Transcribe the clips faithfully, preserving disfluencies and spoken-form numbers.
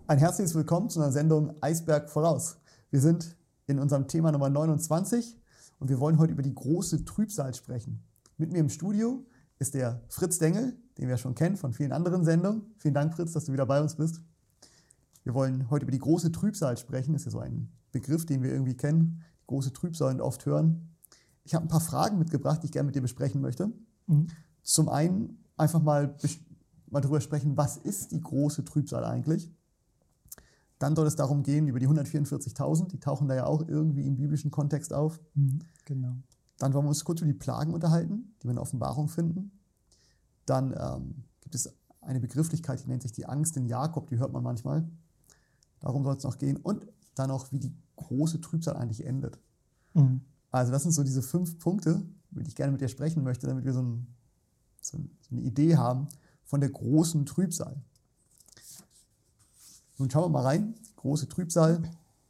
Ein herzliches Willkommen zu einer Sendung Eisberg voraus. Wir sind in unserem Thema Nummer neunundzwanzig und wir wollen heute über die große Trübsal sprechen. Mit mir im Studio ist der Fritz Dengel, den wir schon kennen von vielen anderen Sendungen. Vielen Dank, Fritz, dass du wieder bei uns bist. Wir wollen heute über die große Trübsal sprechen. Das ist ja so ein Begriff, den wir irgendwie kennen. Die große Trübsal und oft hören. Ich habe ein paar Fragen mitgebracht, die ich gerne mit dir besprechen möchte. Mhm. Zum einen einfach mal, mal darüber sprechen, was ist die große Trübsal eigentlich? Dann soll es darum gehen, über die hundertvierundvierzigtausend, die tauchen da ja auch irgendwie im biblischen Kontext auf. Mhm, genau. Dann wollen wir uns kurz über die Plagen unterhalten, die wir in der Offenbarung finden. Dann ähm, gibt es eine Begrifflichkeit, die nennt sich die Angst in Jakob, die hört man manchmal. Darum soll es noch gehen. Und dann noch, wie die große Trübsal eigentlich endet. Mhm. Also das sind so diese fünf Punkte, über die ich gerne mit dir sprechen möchte, damit wir so, ein, so eine Idee haben von der großen Trübsal. Nun schauen wir mal rein, große Trübsal.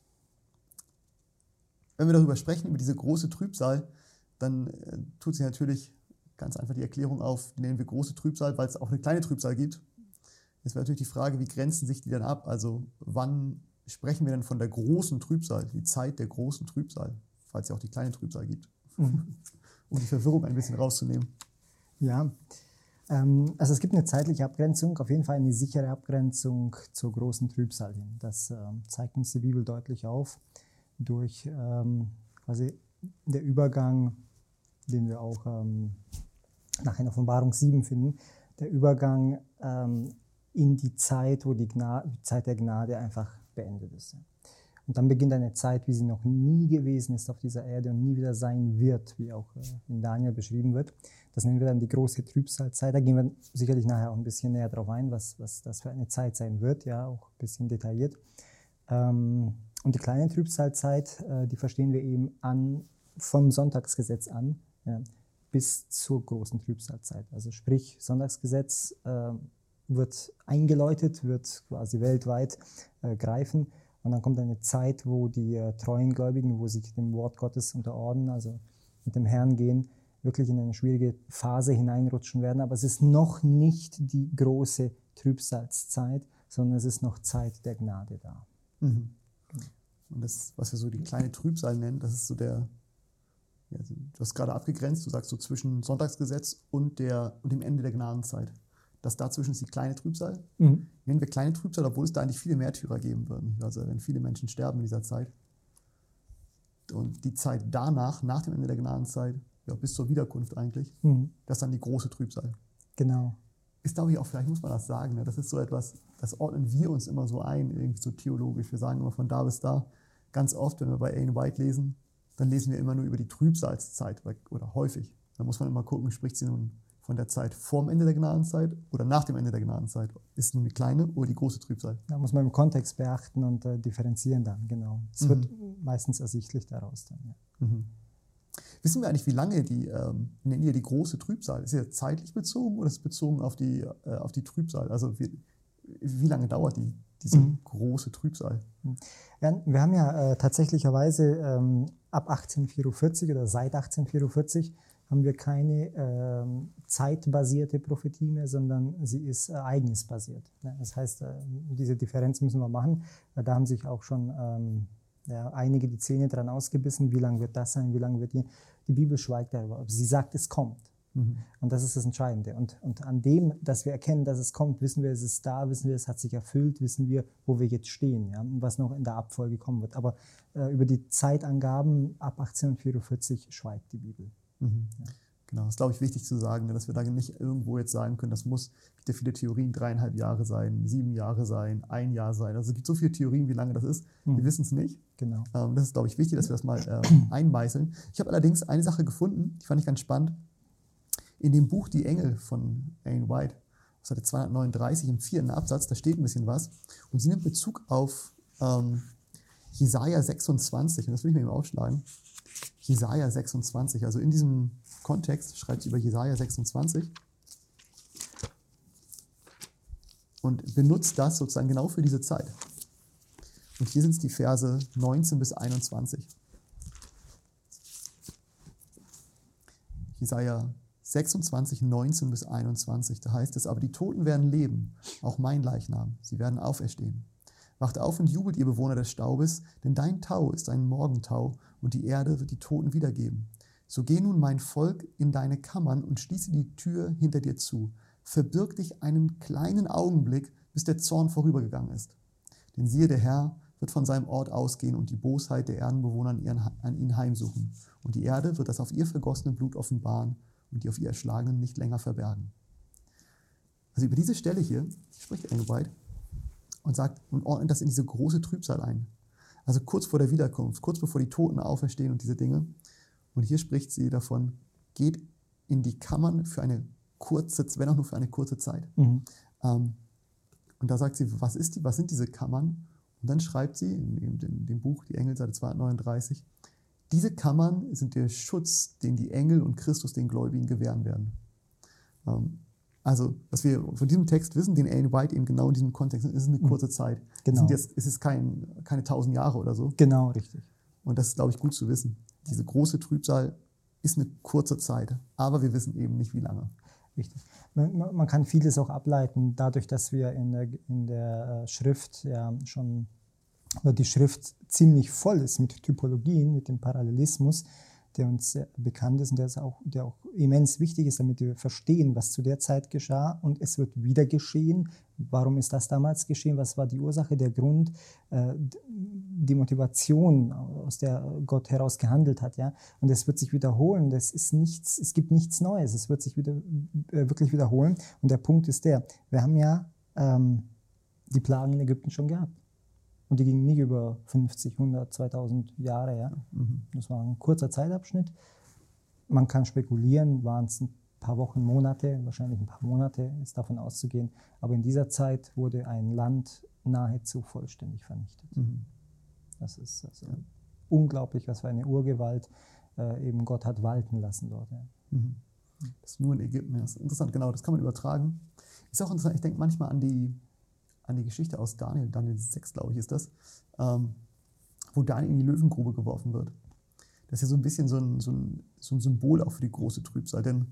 Wenn wir darüber sprechen, über diese große Trübsal, dann äh, tut sich natürlich ganz einfach die Erklärung auf, die nennen wir große Trübsal, weil es auch eine kleine Trübsal gibt. Jetzt wäre natürlich die Frage, wie grenzen sich die dann ab? Also wann sprechen wir denn von der großen Trübsal, die Zeit der großen Trübsal, falls es ja auch die kleine Trübsal gibt, mhm. um die Verwirrung ein bisschen rauszunehmen? Ja, ähm, also es gibt eine zeitliche Abgrenzung, auf jeden Fall eine sichere Abgrenzung zur großen Trübsal hin. Das ähm, zeigt uns die Bibel deutlich auf durch ähm, quasi der Übergang, den wir auch ähm, nachher in Offenbarung sieben finden, der Übergang ähm, in die Zeit, wo die Gnade, Zeit der Gnade einfach beendet ist. Und dann beginnt eine Zeit, wie sie noch nie gewesen ist auf dieser Erde und nie wieder sein wird, wie auch in Daniel beschrieben wird. Das nennen wir dann die große Trübsalzeit. Da gehen wir sicherlich nachher auch ein bisschen näher drauf ein, was, was das für eine Zeit sein wird, ja, auch ein bisschen detailliert. Und die kleine Trübsalzeit, die verstehen wir eben an, vom Sonntagsgesetz an, ja, bis zur großen Trübsalzeit. Also sprich, Sonntagsgesetz äh, wird eingeläutet, wird quasi weltweit äh, greifen. Und dann kommt eine Zeit, wo die äh, treuen Gläubigen, wo sich dem Wort Gottes unterordnen, also mit dem Herrn gehen, wirklich in eine schwierige Phase hineinrutschen werden. Aber es ist noch nicht die große Trübsalzeit, sondern es ist noch Zeit der Gnade da. Mhm. Genau. Und das, was wir so die kleine Trübsal nennen, das ist so der, ja, du hast gerade abgegrenzt, du sagst so zwischen Sonntagsgesetz und, der, und dem Ende der Gnadenzeit. Das dazwischen ist die kleine Trübsal. Mhm. Nennen wir kleine Trübsal, obwohl es da eigentlich viele Märtyrer geben wird. Also wenn viele Menschen sterben in dieser Zeit. Und die Zeit danach, nach dem Ende der Gnadenzeit, ja, bis zur Wiederkunft eigentlich, mhm. das ist dann die große Trübsal. Genau. Ist, glaube ich, auch, vielleicht muss man das sagen, ne? Das ist so etwas, das ordnen wir uns immer so ein, irgendwie so theologisch. Wir sagen immer von da bis da. Ganz oft, wenn wir bei Ellen White lesen, dann lesen wir immer nur über die Trübsalzeit oder häufig. Da muss man immer gucken, spricht sie nun von der Zeit vor dem Ende der Gnadenzeit oder nach dem Ende der Gnadenzeit? Ist es nun die kleine oder die große Trübsal? Da muss man im Kontext beachten und äh, differenzieren dann, genau. Es mhm. wird meistens ersichtlich daraus dann, ja. Mhm. Wissen wir eigentlich, wie lange die, ähm, nennen wir die große Trübsal? Ist sie zeitlich bezogen oder ist es bezogen auf die, äh, auf die Trübsal? Also wie, wie lange dauert die, diese mhm. große Trübsal? Ja, wir haben ja äh, tatsächlicherweise ähm, ab achtzehnhundertvierundvierzig oder seit achtzehnhundertvierundvierzig haben wir keine ähm, zeitbasierte Prophetie mehr, sondern sie ist äh, ereignisbasiert. Ja, das heißt, äh, diese Differenz müssen wir machen. Äh, da haben sich auch schon ähm, ja, einige die Zähne dran ausgebissen. Wie lange wird das sein? Wie lange wird die? Die Bibel schweigt darüber. Sie sagt, es kommt. Mhm. Und das ist das Entscheidende. Und, und an dem, dass wir erkennen, dass es kommt, wissen wir, es ist da, wissen wir, es hat sich erfüllt, wissen wir, wo wir jetzt stehen, ja, und was noch in der Abfolge kommen wird. Aber äh, über die Zeitangaben ab achtzehnhundertvierundvierzig schweigt die Bibel. Mhm. Ja. Genau, das ist, glaube ich, wichtig zu sagen, dass wir da nicht irgendwo jetzt sagen können, das muss, gibt ja viele Theorien, dreieinhalb Jahre sein, sieben Jahre sein, ein Jahr sein. Also es gibt so viele Theorien, wie lange das ist. Mhm. Wir wissen es nicht. Genau. Ähm, das ist, glaube ich, wichtig, dass wir das mal äh, einmeißeln. Ich habe allerdings eine Sache gefunden, die fand ich ganz spannend. In dem Buch Die Engel von Ellen White, Seite zweihundertneununddreißig, im vierten Absatz, da steht ein bisschen was. Und sie nimmt Bezug auf ähm, Jesaja sechsundzwanzig. Und das will ich mir eben aufschlagen. Jesaja sechsundzwanzig, also in diesem Kontext schreibt sie über Jesaja sechsundzwanzig und benutzt das sozusagen genau für diese Zeit. Und hier sind es die Verse neunzehn bis einundzwanzig. Jesaja sechsundzwanzig, neunzehn bis einundzwanzig, da heißt es, aber die Toten werden leben, auch mein Leichnam, sie werden auferstehen. Wacht auf und jubelt, ihr Bewohner des Staubes, denn dein Tau ist ein Morgentau und die Erde wird die Toten wiedergeben. So geh nun, mein Volk, in deine Kammern und schließe die Tür hinter dir zu. Verbirg dich einen kleinen Augenblick, bis der Zorn vorübergegangen ist. Denn siehe, der Herr wird von seinem Ort ausgehen und die Bosheit der Erdenbewohner an, ihren, an ihn heimsuchen. Und die Erde wird das auf ihr vergossene Blut offenbaren und die auf ihr Erschlagenen nicht länger verbergen. Also über diese Stelle hier spricht Ellen White und sagt und ordnet das in diese große Trübsal ein. Also kurz vor der Wiederkunft, kurz bevor die Toten auferstehen und diese Dinge. Und hier spricht sie davon, geht in die Kammern für eine kurze, wenn auch nur für eine kurze Zeit. Mhm. Ähm, und da sagt sie, was ist die, was sind diese Kammern? Und dann schreibt sie in, in, in dem Buch, die Engel, Seite zweihundertneununddreißig, diese Kammern sind der Schutz, den die Engel und Christus den Gläubigen gewähren werden. Ähm, also, was wir von diesem Text wissen, den Ellen White eben genau in diesem Kontext, ist eine kurze Zeit. Genau. Es, sind jetzt, es ist kein, keine tausend Jahre oder so. Genau, richtig. Und das ist, glaube ich, gut zu wissen. Diese große Trübsal ist eine kurze Zeit, aber wir wissen eben nicht, wie lange. Richtig. Man, man kann vieles auch ableiten, dadurch, dass wir in der, in der Schrift ja schon, oder die Schrift ziemlich voll ist mit Typologien, mit dem Parallelismus, der uns sehr bekannt ist und der, ist auch, der auch immens wichtig ist, damit wir verstehen, was zu der Zeit geschah und es wird wieder geschehen. Warum ist das damals geschehen? Was war die Ursache, der Grund, äh, die Motivation, aus der Gott heraus gehandelt hat? Ja? Und es wird sich wiederholen. Das ist nichts, es gibt nichts Neues. Es wird sich wieder, äh, wirklich wiederholen. Und der Punkt ist der, wir haben ja ähm, die Plagen in Ägypten schon gehabt. Und die gingen nicht über fünfzig, hundert, zweitausend Jahre. Ja? Mhm. Das war ein kurzer Zeitabschnitt. Man kann spekulieren, waren es ein paar Wochen, Monate, wahrscheinlich ein paar Monate ist davon auszugehen. Aber in dieser Zeit wurde ein Land nahezu vollständig vernichtet. Mhm. Das ist also ja. unglaublich, was für eine Urgewalt äh, eben Gott hat walten lassen dort. Ja. Mhm. Das ist nur in Ägypten. Das ist interessant, genau, das kann man übertragen. Ist auch interessant, ich denke manchmal an die an die Geschichte aus Daniel, Daniel sechs, glaube ich, ist das, ähm, wo Daniel in die Löwengrube geworfen wird. Das ist ja so ein bisschen so ein, so ein, so ein Symbol auch für die große Trübsal, denn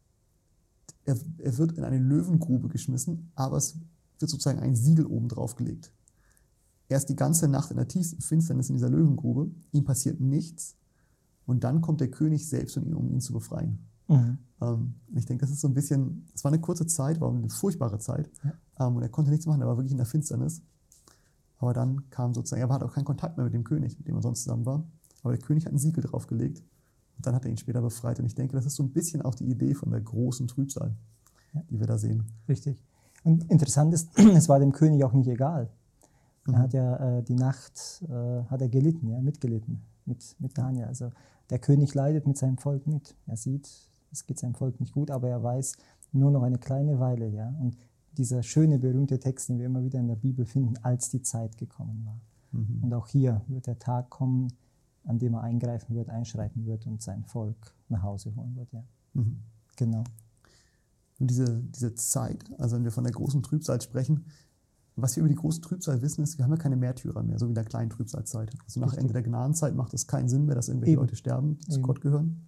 er, er wird in eine Löwengrube geschmissen, aber es wird sozusagen ein Siegel oben drauf gelegt. Er ist die ganze Nacht in der tiefsten Finsternis in dieser Löwengrube, ihm passiert nichts und dann kommt der König selbst, um ihn, um ihn zu befreien. Mhm. Ähm, ich denke, das ist so ein bisschen, es war eine kurze Zeit, war eine furchtbare Zeit. Ja. Ähm, und er konnte nichts machen, er war wirklich in der Finsternis. Aber dann kam sozusagen, er hatte auch keinen Kontakt mehr mit dem König, mit dem er sonst zusammen war. Aber der König hat ein Siegel draufgelegt und dann hat er ihn später befreit. Und ich denke, das ist so ein bisschen auch die Idee von der großen Trübsal, ja. die wir da sehen. Richtig. Und interessant ist, es war dem König auch nicht egal. Er mhm. hat ja äh, die Nacht, äh, hat er gelitten, ja, mitgelitten mit, mit Daniel. Also der König leidet mit seinem Volk mit. Er sieht, es geht seinem Volk nicht gut, aber er weiß, nur noch eine kleine Weile. Ja? Und dieser schöne, berühmte Text, den wir immer wieder in der Bibel finden, als die Zeit gekommen war. Mhm. Und auch hier wird der Tag kommen, an dem er eingreifen wird, einschreiten wird und sein Volk nach Hause holen wird. Ja. Mhm. Genau. Und diese, diese Zeit, also wenn wir von der großen Trübsal sprechen, was wir über die große Trübsal wissen, ist, wir haben ja keine Märtyrer mehr, so wie in der kleinen Trübsalzeit. Also nach Richtig. Ende der Gnadenzeit macht es keinen Sinn mehr, dass irgendwelche Eben. Leute sterben, die Eben. zu Gott gehören.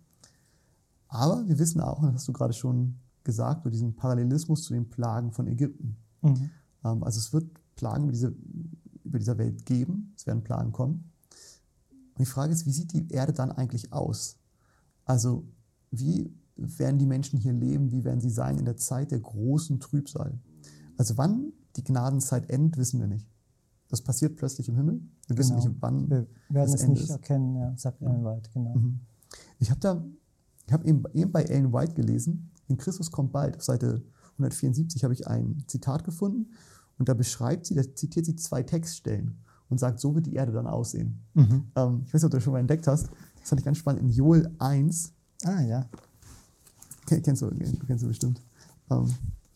Aber wir wissen auch, und das hast du gerade schon gesagt, über diesen Parallelismus zu den Plagen von Ägypten. Mhm. Ähm, also es wird Plagen über, diese, über dieser Welt geben, es werden Plagen kommen. Und die Frage ist, wie sieht die Erde dann eigentlich aus? Also wie werden die Menschen hier leben, wie werden sie sein in der Zeit der großen Trübsal? Also wann die Gnadenzeit endet, wissen wir nicht. Das passiert plötzlich im Himmel. Wir wissen genau. nicht, wann wir werden das es Ende nicht ist. erkennen, ja, sagt Ellen White, genau. Mhm. Ich habe da, ich habe eben, eben bei Ellen White gelesen, in Christus kommt bald, auf Seite hundertvierundsiebzig habe ich ein Zitat gefunden und da beschreibt sie, da zitiert sie zwei Textstellen und sagt, so wird die Erde dann aussehen. Mhm. Ähm, ich weiß nicht, ob du das schon mal entdeckt hast, das fand ich ganz spannend, in Joel eins. Ah, ja. Kennst du, kennst du bestimmt. Ähm,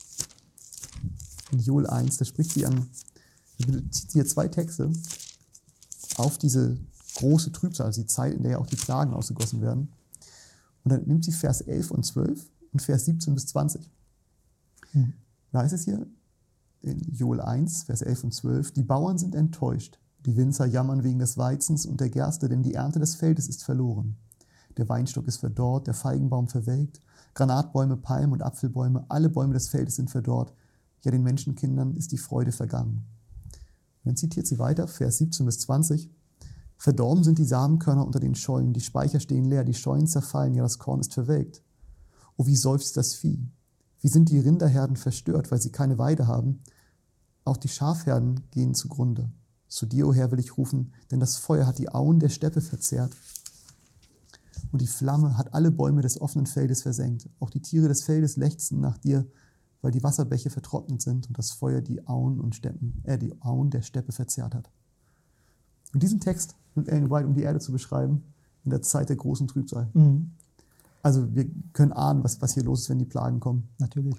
in Joel eins, da spricht sie an, da zieht sie hier zwei Texte auf diese große Trübsal, also die Zeit, in der ja auch die Plagen ausgegossen werden. Und dann nimmt sie Vers elf und zwölf und Vers siebzehn bis zwanzig. Hm. Da heißt es hier in Joel eins, Vers elf und zwölf, die Bauern sind enttäuscht, die Winzer jammern wegen des Weizens und der Gerste, denn die Ernte des Feldes ist verloren. Der Weinstock ist verdorrt, der Feigenbaum verwelkt, Granatbäume, Palmen und Apfelbäume, alle Bäume des Feldes sind verdorrt. Ja, den Menschenkindern ist die Freude vergangen. Und dann zitiert sie weiter, Vers siebzehn bis zwanzig. Verdorben sind die Samenkörner unter den Scheunen, die Speicher stehen leer, die Scheunen zerfallen, ja das Korn ist verwelkt. Oh, wie seufzt das Vieh? Wie sind die Rinderherden verstört, weil sie keine Weide haben? Auch die Schafherden gehen zugrunde. Zu dir, o Herr, will ich rufen, denn das Feuer hat die Auen der Steppe verzehrt. Und die Flamme hat alle Bäume des offenen Feldes versenkt. Auch die Tiere des Feldes lechzen nach dir, weil die Wasserbäche vertrocknet sind und das Feuer die Auen und Steppen, äh, die Auen der Steppe verzehrt hat. Und diesen Text nimmt Ellen White, um die Erde zu beschreiben, in der Zeit der großen Trübsal. Mhm. Also wir können ahnen, was, was hier los ist, wenn die Plagen kommen. Natürlich.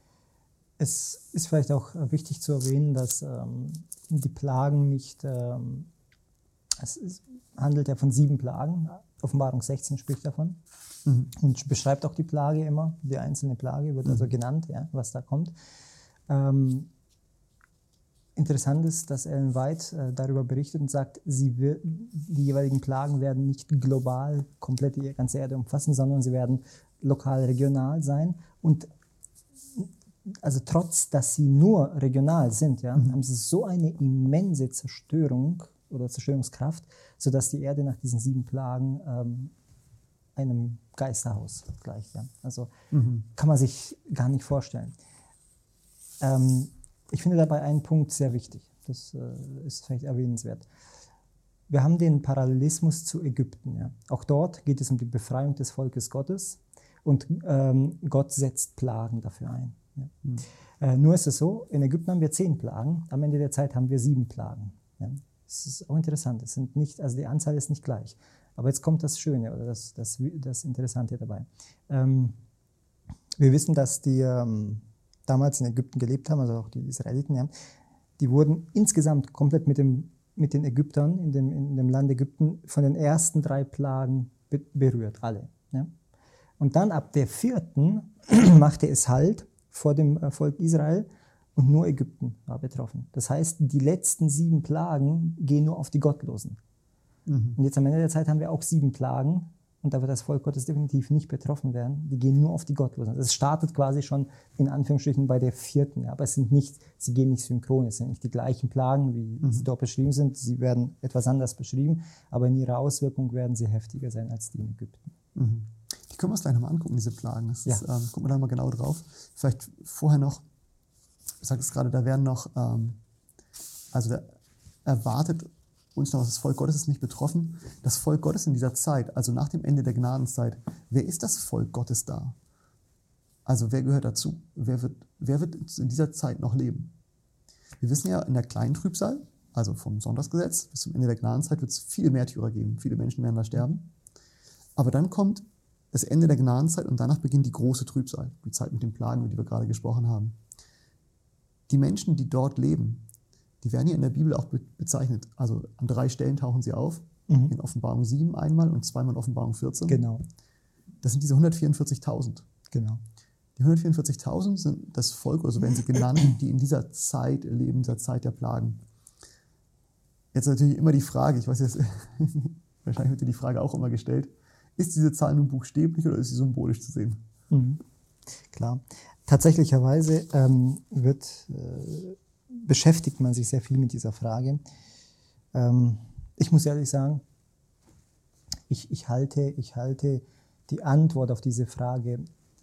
Es ist vielleicht auch wichtig zu erwähnen, dass ähm, die Plagen nicht, ähm, es ist, handelt ja von sieben Plagen, Offenbarung sechzehn spricht davon mhm. und beschreibt auch die Plage immer, die einzelne Plage wird mhm. also genannt, ja, was da kommt. Ähm, Interessant ist, dass Ellen White äh, darüber berichtet und sagt, sie wird, die jeweiligen Plagen werden nicht global komplett die ganze Erde umfassen, sondern sie werden lokal, regional sein. Und also trotz, dass sie nur regional sind, ja, mhm. haben sie so eine immense Zerstörung oder Zerstörungskraft, sodass die Erde nach diesen sieben Plagen ähm, einem Geisterhaus gleicht. Ja. Also mhm. kann man sich gar nicht vorstellen. Ähm, Ich finde dabei einen Punkt sehr wichtig, das äh, ist vielleicht erwähnenswert. Wir haben den Parallelismus zu Ägypten. Ja. Auch dort geht es um die Befreiung des Volkes Gottes und ähm, Gott setzt Plagen dafür ein. Ja. Mhm. Äh, nur ist es so, in Ägypten haben wir zehn Plagen, am Ende der Zeit haben wir sieben Plagen. Ja. Das ist auch interessant, es sind nicht, also die Anzahl ist nicht gleich. Aber jetzt kommt das Schöne oder das, das, das Interessante dabei. Ähm, wir wissen, dass die ähm, damals in Ägypten gelebt haben, also auch die Israeliten, ja, die wurden insgesamt komplett mit, dem, mit den Ägyptern in dem, in dem Land Ägypten von den ersten drei Plagen be berührt, alle. Ja. Und dann ab der vierten machte es Halt vor dem Volk Israel und nur Ägypten war betroffen. Das heißt, die letzten sieben Plagen gehen nur auf die Gottlosen. Mhm. Und jetzt am Ende der Zeit haben wir auch sieben Plagen, und da wird das Volk Gottes definitiv nicht betroffen werden. Die gehen nur auf die Gottlosen. Es startet quasi schon in Anführungsstrichen bei der vierten. Ja. Aber es sind nicht, sie gehen nicht synchron. Es sind nicht die gleichen Plagen, wie mhm. sie dort beschrieben sind. Sie werden etwas anders beschrieben, aber in ihrer Auswirkung werden sie heftiger sein als die in Ägypten. Mhm. Die können wir uns gleich nochmal angucken, diese Plagen. Das ist, ja. ähm, gucken wir da mal genau drauf. Vielleicht vorher noch, ich sage es gerade, da werden noch, ähm, also da erwartet uns noch, das Volk Gottes ist nicht betroffen. Das Volk Gottes in dieser Zeit, also nach dem Ende der Gnadenzeit, wer ist das Volk Gottes da? Also wer gehört dazu? Wer wird, wer wird in dieser Zeit noch leben? Wir wissen ja, in der kleinen Trübsal, also vom Sonntagsgesetz bis zum Ende der Gnadenzeit, wird es viele Märtyrer geben. Viele Menschen werden da sterben. Aber dann kommt das Ende der Gnadenzeit und danach beginnt die große Trübsal, die Zeit mit den Plagen, über die wir gerade gesprochen haben. Die Menschen, die dort leben, die werden hier in der Bibel auch bezeichnet. Also an drei Stellen tauchen sie auf. Mhm. In Offenbarung sieben einmal und zweimal in Offenbarung vierzehn. Genau. Das sind diese hundertvierundvierzigtausend. Genau. Die hundertvierundvierzigtausend sind das Volk, oder so werden sie genannt, die in dieser Zeit leben, in dieser Zeit der Plagen. Jetzt natürlich immer die Frage, ich weiß jetzt, wahrscheinlich wird dir die Frage auch immer gestellt, ist diese Zahl nun buchstäblich oder ist sie symbolisch zu sehen? Mhm. Klar. Tatsächlicherweise ähm, wird... Äh, beschäftigt man sich sehr viel mit dieser Frage. Ähm, ich muss ehrlich sagen, ich, ich, halte, ich halte die Antwort auf diese Frage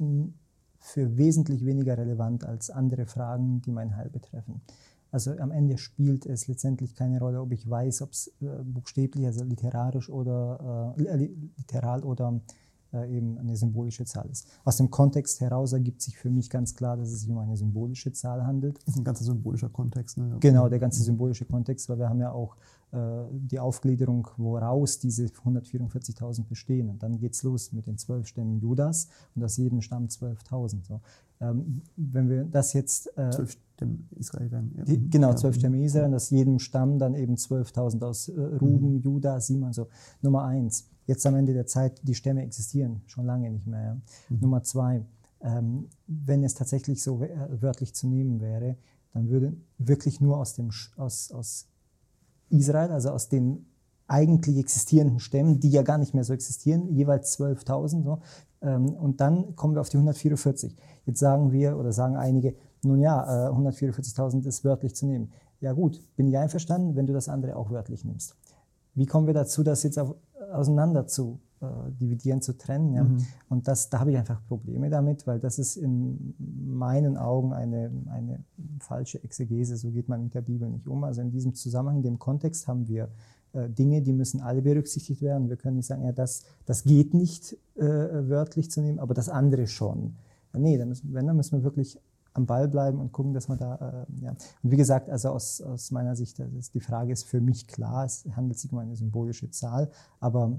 für wesentlich weniger relevant als andere Fragen, die mein Heil betreffen. Also am Ende spielt es letztendlich keine Rolle, ob ich weiß, ob es äh, buchstäblich, also literarisch oder äh, literal oder äh, eben eine symbolische Zahl ist. Aus dem Kontext heraus ergibt sich für mich ganz klar, dass es sich um eine symbolische Zahl handelt. Das ist ein ganzer symbolischer Kontext. Ne? Genau, der ganze symbolische Kontext, weil wir haben ja auch äh, die Aufgliederung, woraus diese hundertvierundvierzigtausend bestehen. Und dann geht es los mit den zwölf Stämmen Judas und aus jedem Stamm zwölftausend. So. Ähm, wenn wir das jetzt... Äh, zwölf Stämme Israel werden. Ja. Die, genau, ja. zwölf Stämme Israel und aus jedem Stamm dann eben zwölftausend aus äh, Ruben, mhm. Juda, Simon. So. Nummer eins. Jetzt am Ende der Zeit, die Stämme existieren schon lange nicht mehr. Ja. Mhm. Nummer zwei, ähm, wenn es tatsächlich so wörtlich zu nehmen wäre, dann würde wirklich nur aus, dem, aus, aus Israel, also aus den eigentlich existierenden Stämmen, die ja gar nicht mehr so existieren, jeweils zwölftausend. So, ähm, und dann kommen wir auf die hundertvierundvierzig. Jetzt sagen wir oder sagen einige, nun ja, äh, hundertvierundvierzigtausend ist wörtlich zu nehmen. Ja gut, bin ich einverstanden, wenn du das andere auch wörtlich nimmst. Wie kommen wir dazu, das jetzt auf, auseinander zu äh, dividieren, zu trennen? Ja? Mhm. Und das, da habe ich einfach Probleme damit, weil das ist in meinen Augen eine, eine falsche Exegese. So geht man mit der Bibel nicht um. Also in diesem Zusammenhang, in dem Kontext haben wir äh, Dinge, die müssen alle berücksichtigt werden. Wir können nicht sagen, ja, das, das geht nicht äh, wörtlich zu nehmen, aber das andere schon. Ja, nee, dann müssen, wenn, dann müssen wir wirklich am Ball bleiben und gucken, dass man da, äh, ja. Und wie gesagt, also aus, aus meiner Sicht, das ist, die Frage ist für mich klar, es handelt sich um eine symbolische Zahl, aber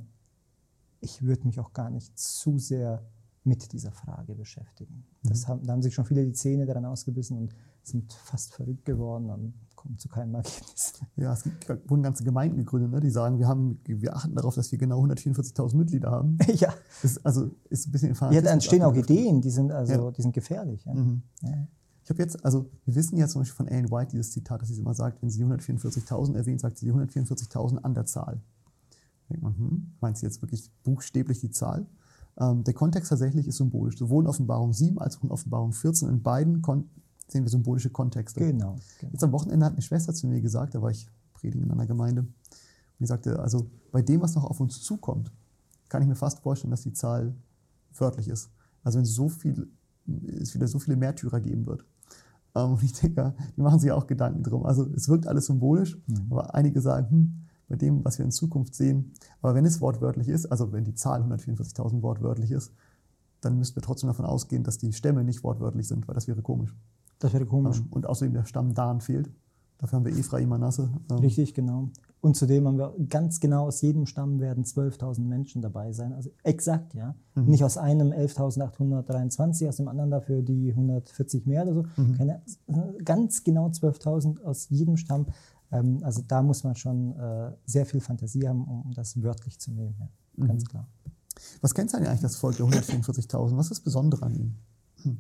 ich würde mich auch gar nicht zu sehr mit dieser Frage beschäftigen. Mhm. Das haben, da haben sich schon viele die Zähne daran ausgebissen und sind fast verrückt geworden und kommen zu keinem Ergebnis. Ja, es gibt, wurden ganze Gemeinden gegründet, ne, die sagen, wir, haben, wir achten darauf, dass wir genau hundertvierundvierzigtausend Mitglieder haben. Ja. Das ist, also ist ein bisschen Ja, da entstehen auch Ideen, die sind, also, ja. die sind gefährlich. Ja. Mhm. Ja. Ich habe jetzt, also wir wissen ja zum Beispiel von Ellen White dieses Zitat, dass sie immer sagt, wenn sie hundertvierundvierzigtausend erwähnt, sagt sie hundertvierundvierzigtausend an der Zahl. Da denkt man, hm, meint sie jetzt wirklich buchstäblich die Zahl? Ähm, der Kontext tatsächlich ist symbolisch. Sowohl in Offenbarung sieben als auch in Offenbarung vierzehn. In beiden Kon- sehen wir symbolische Kontexte. Genau, genau. Jetzt am Wochenende hat eine Schwester zu mir gesagt, da war ich predigen in einer Gemeinde, und die sagte, also bei dem, was noch auf uns zukommt, kann ich mir fast vorstellen, dass die Zahl wörtlich ist. Also wenn so viel, es wieder so viele Märtyrer geben wird. Ähm, und ich denke, die machen sich auch Gedanken drum. Also es wirkt alles symbolisch, mhm. aber einige sagen, hm, bei dem, was wir in Zukunft sehen, aber wenn es wortwörtlich ist, also wenn die Zahl hundertvierundvierzigtausend wortwörtlich ist, dann müssten wir trotzdem davon ausgehen, dass die Stämme nicht wortwörtlich sind, weil das wäre komisch. Das wäre komisch. Ähm, und außerdem der Stamm Dan fehlt. Dafür haben wir Ephraim, Manasse. Ähm. Richtig, genau. Und zudem haben wir ganz genau, aus jedem Stamm werden zwölftausend Menschen dabei sein. Also exakt, ja. Mhm. Nicht aus einem elftausendachthundertdreiundzwanzig, aus dem anderen dafür die hundertvierzig mehr oder so. Mhm. Keine, ganz genau zwölftausend aus jedem Stamm. Ähm, also da muss man schon äh, sehr viel Fantasie haben, um das wörtlich zu nehmen. Ja. Mhm. Ganz klar. Was kennzeichnet eigentlich das Volk der hundertvierundvierzigtausend? Was ist das Besondere an ihm? Hm.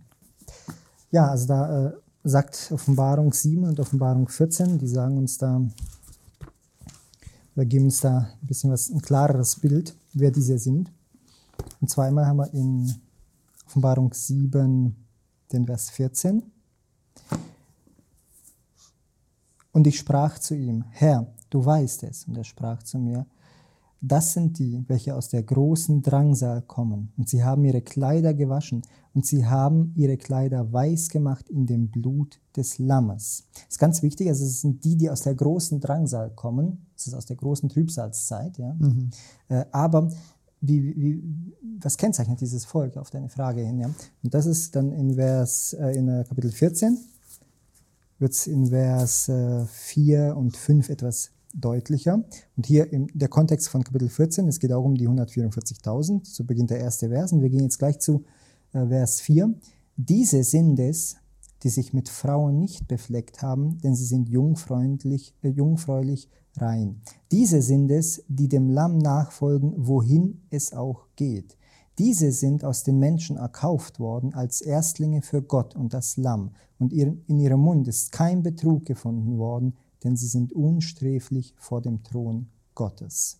Ja, also da äh, sagt Offenbarung sieben und Offenbarung vierzehn, die sagen uns da, oder geben uns da ein bisschen was, ein klareres Bild, wer diese sind. Und zweimal haben wir in Offenbarung sieben den Vers vierzehn. Und ich sprach zu ihm, Herr, du weißt es. Und er sprach zu mir, das sind die, welche aus der großen Drangsal kommen. Und sie haben ihre Kleider gewaschen und sie haben ihre Kleider weiß gemacht in dem Blut des Lammes. Das ist ganz wichtig, also es sind die, die aus der großen Drangsal kommen. Das ist aus der großen Trübsalzeit. Ja? Mhm. Äh, aber wie, wie, was kennzeichnet dieses Volk, auf deine Frage hin? Ja? Und das ist dann in, Vers, äh, in äh, Kapitel vierzehn, wird es in Vers äh, vier und fünf etwas deutlicher. Und hier im der Kontext von Kapitel vierzehn, es geht auch um die hundertvierundvierzigtausend, so beginnt der erste Vers. Und wir gehen jetzt gleich zu äh, Vers vier. Diese sind es, die sich mit Frauen nicht befleckt haben, denn sie sind jungfräulich, äh, jungfräulich rein. Diese sind es, die dem Lamm nachfolgen, wohin es auch geht. Diese sind aus den Menschen erkauft worden als Erstlinge für Gott und das Lamm. Und in ihrem Mund ist kein Betrug gefunden worden, denn sie sind unsträflich vor dem Thron Gottes.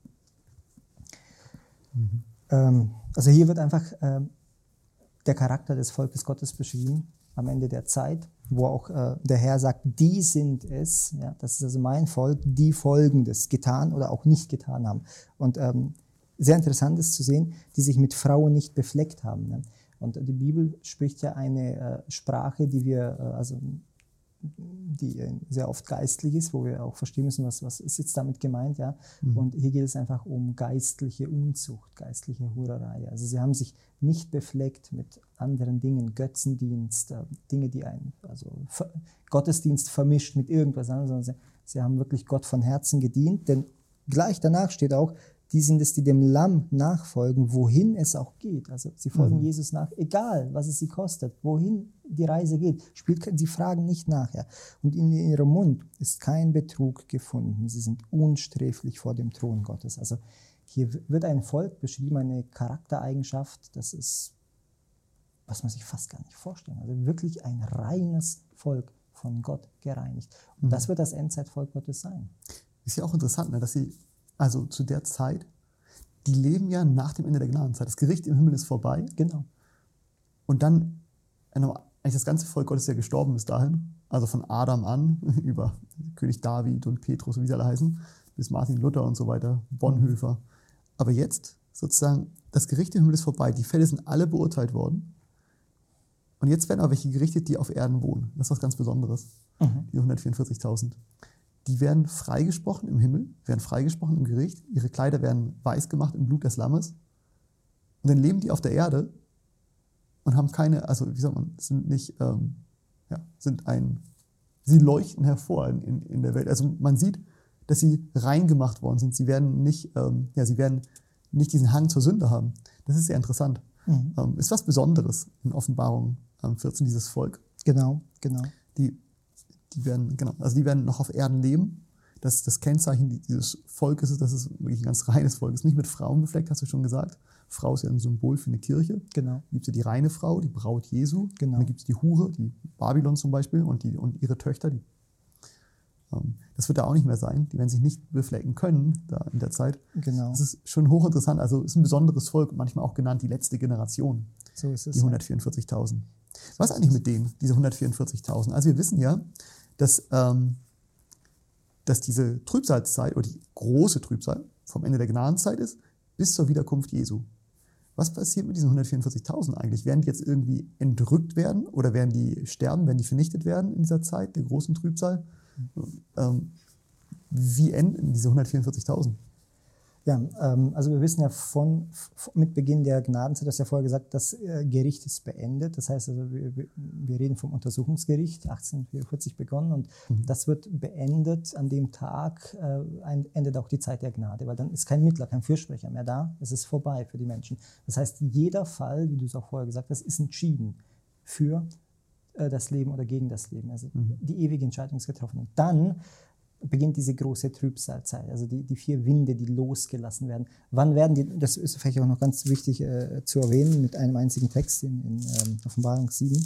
Mhm. Ähm, also hier wird einfach ähm, der Charakter des Volkes Gottes beschrieben am Ende der Zeit, wo auch äh, der Herr sagt, die sind es, ja, das ist also mein Volk, die Folgendes getan oder auch nicht getan haben. Und ähm, sehr interessant ist zu sehen, die sich mit Frauen nicht befleckt haben. Ne? Und die Bibel spricht ja eine äh, Sprache, die wir, äh, also die sehr oft geistlich ist, wo wir auch verstehen müssen, was, was ist jetzt damit gemeint. Ja? Mhm. Und hier geht es einfach um geistliche Unzucht, geistliche Hurerei. Also sie haben sich nicht befleckt mit anderen Dingen, Götzendienst, äh, Dinge, die einen, also Ver- Gottesdienst vermischt mit irgendwas anderes, sondern sie, sie haben wirklich Gott von Herzen gedient, denn gleich danach steht auch, die sind es, die dem Lamm nachfolgen, wohin es auch geht. Also sie folgen mhm. Jesus nach, egal was es sie kostet, wohin die Reise geht. Spielt, sie fragen nicht nachher. Ja. Und in ihrem Mund ist kein Betrug gefunden. Sie sind unsträflich vor dem Thron Gottes. Also hier wird ein Volk beschrieben, eine Charaktereigenschaft, das ist, was man sich fast gar nicht vorstellen kann. Also wirklich ein reines Volk, von Gott gereinigt. Und mhm. das wird das Endzeitvolk Gottes sein. Ist ja auch interessant, ne, dass sie also zu der Zeit, die leben ja nach dem Ende der Gnadenzeit. Das Gericht im Himmel ist vorbei. Genau. Und dann, an eigentlich das ganze Volk Gottes ja gestorben bis dahin. Also von Adam an, über König David und Petrus, wie sie alle heißen, bis Martin Luther und so weiter, Bonhoeffer. Aber jetzt sozusagen, das Gericht im Himmel ist vorbei. Die Fälle sind alle beurteilt worden. Und jetzt werden aber welche gerichtet, die auf Erden wohnen. Das ist was ganz Besonderes. Mhm. Die hundertvierundvierzigtausend. Die werden freigesprochen im Himmel, werden freigesprochen im Gericht. Ihre Kleider werden weiß gemacht im Blut des Lammes. Und dann leben die auf der Erde und haben keine, also wie sagt man, sind nicht, ähm, ja, sind ein, sie leuchten hervor in, in, in der Welt. Also man sieht, dass sie rein gemacht worden sind. Sie werden nicht, ähm, ja, sie werden nicht diesen Hang zur Sünde haben. Das ist sehr interessant. Mhm. Ähm, ist was Besonderes in Offenbarung ähm, vierzehn, dieses Volk. Genau, genau. Die, die werden, genau, also die werden noch auf Erden leben. Das, das Kennzeichen dieses Volkes ist, dass es wirklich ein ganz reines Volk ist. Nicht mit Frauen befleckt, hast du schon gesagt. Frau ist ja ein Symbol für eine Kirche. Genau. Dann gibt es ja die reine Frau, die Braut Jesu. Genau. Und dann gibt es die Hure, die Babylon zum Beispiel, und, die, und ihre Töchter. Die, ähm, das wird da auch nicht mehr sein. Die werden sich nicht beflecken können da in der Zeit. Genau. Das ist schon hochinteressant. Also ist ein besonderes Volk, manchmal auch genannt die letzte Generation. So ist es. Die hundertvierundvierzigtausend. So Was ist eigentlich mit denen, diese hundertvierundvierzigtausend? Also wir wissen ja, dass, ähm, dass diese Trübsalzeit oder die große Trübsal vom Ende der Gnadenzeit ist bis zur Wiederkunft Jesu. Was passiert mit diesen hundertvierundvierzigtausend eigentlich? Werden die jetzt irgendwie entrückt werden oder werden die sterben, werden die vernichtet werden in dieser Zeit der großen Trübsal? Ähm, wie enden diese hundertvierundvierzigtausend? Ja, ähm, also wir wissen ja von, von mit Beginn der Gnadenzeit, das ja vorher gesagt, das äh, Gericht ist beendet. Das heißt, also wir, wir reden vom Untersuchungsgericht, achtzehnhundertvierundvierzig begonnen, und mhm. das wird beendet an dem Tag, äh, ein, endet auch die Zeit der Gnade, weil dann ist kein Mittler, kein Fürsprecher mehr da, es ist vorbei für die Menschen. Das heißt, jeder Fall, wie du es auch vorher gesagt hast, ist entschieden für äh, das Leben oder gegen das Leben. Also mhm. die ewige Entscheidung ist getroffen. Und dann beginnt diese große Trübsalzeit, also die, die vier Winde, die losgelassen werden. Wann werden die, das ist vielleicht auch noch ganz wichtig äh, zu erwähnen, mit einem einzigen Text in, in ähm, Offenbarung sieben.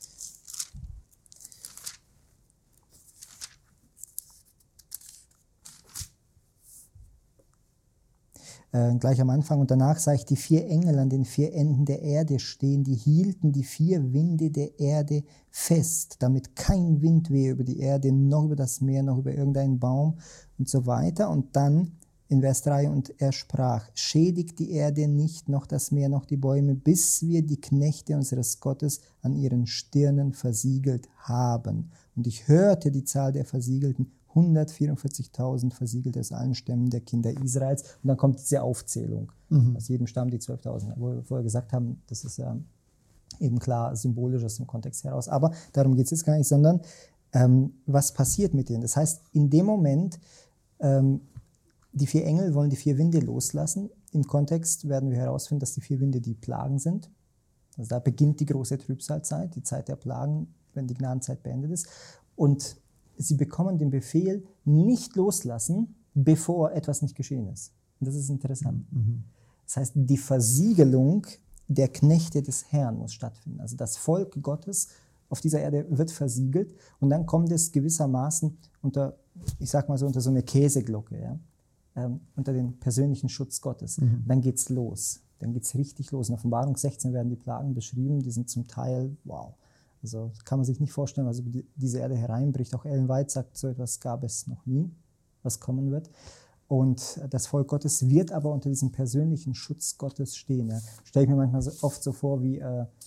Äh, gleich am Anfang: Und danach sah ich die vier Engel an den vier Enden der Erde stehen, die hielten die vier Winde der Erde fest, damit kein Wind wehe über die Erde, noch über das Meer, noch über irgendeinen Baum und so weiter. Und dann in Vers drei: Und er sprach: Schädigt die Erde nicht, noch das Meer, noch die Bäume, bis wir die Knechte unseres Gottes an ihren Stirnen versiegelt haben. Und ich hörte die Zahl der Versiegelten, hundertvierundvierzigtausend Versiegelte aus allen Stämmen der Kinder Israels. Und dann kommt diese Aufzählung. Mhm. Aus jedem Stamm die zwölftausend. Wo wir vorher gesagt haben, das ist ja eben klar symbolisch aus dem Kontext heraus. Aber darum geht es jetzt gar nicht, sondern ähm, was passiert mit denen? Das heißt, in dem Moment, ähm, die vier Engel wollen die vier Winde loslassen. Im Kontext werden wir herausfinden, dass die vier Winde die Plagen sind. Also da beginnt die große Trübsalzeit, die Zeit der Plagen, wenn die Gnadenzeit beendet ist. Und sie bekommen den Befehl, nicht loslassen, bevor etwas nicht geschehen ist. Und das ist interessant. Mhm. Das heißt, die Versiegelung der Knechte des Herrn muss stattfinden. Also das Volk Gottes auf dieser Erde wird versiegelt, und dann kommt es gewissermaßen unter, ich sag mal so, unter so eine Käseglocke, ja? ähm, unter den persönlichen Schutz Gottes. Mhm. Dann geht's los. Dann geht's richtig los. In Offenbarung sechzehn werden die Plagen beschrieben, die sind zum Teil, wow, also kann man sich nicht vorstellen, was über die, diese Erde hereinbricht. Auch Ellen White sagt, so etwas gab es noch nie, was kommen wird. Und das Volk Gottes wird aber unter diesem persönlichen Schutz Gottes stehen. Ja. Stelle ich mir manchmal so, oft so vor, wie äh, äh,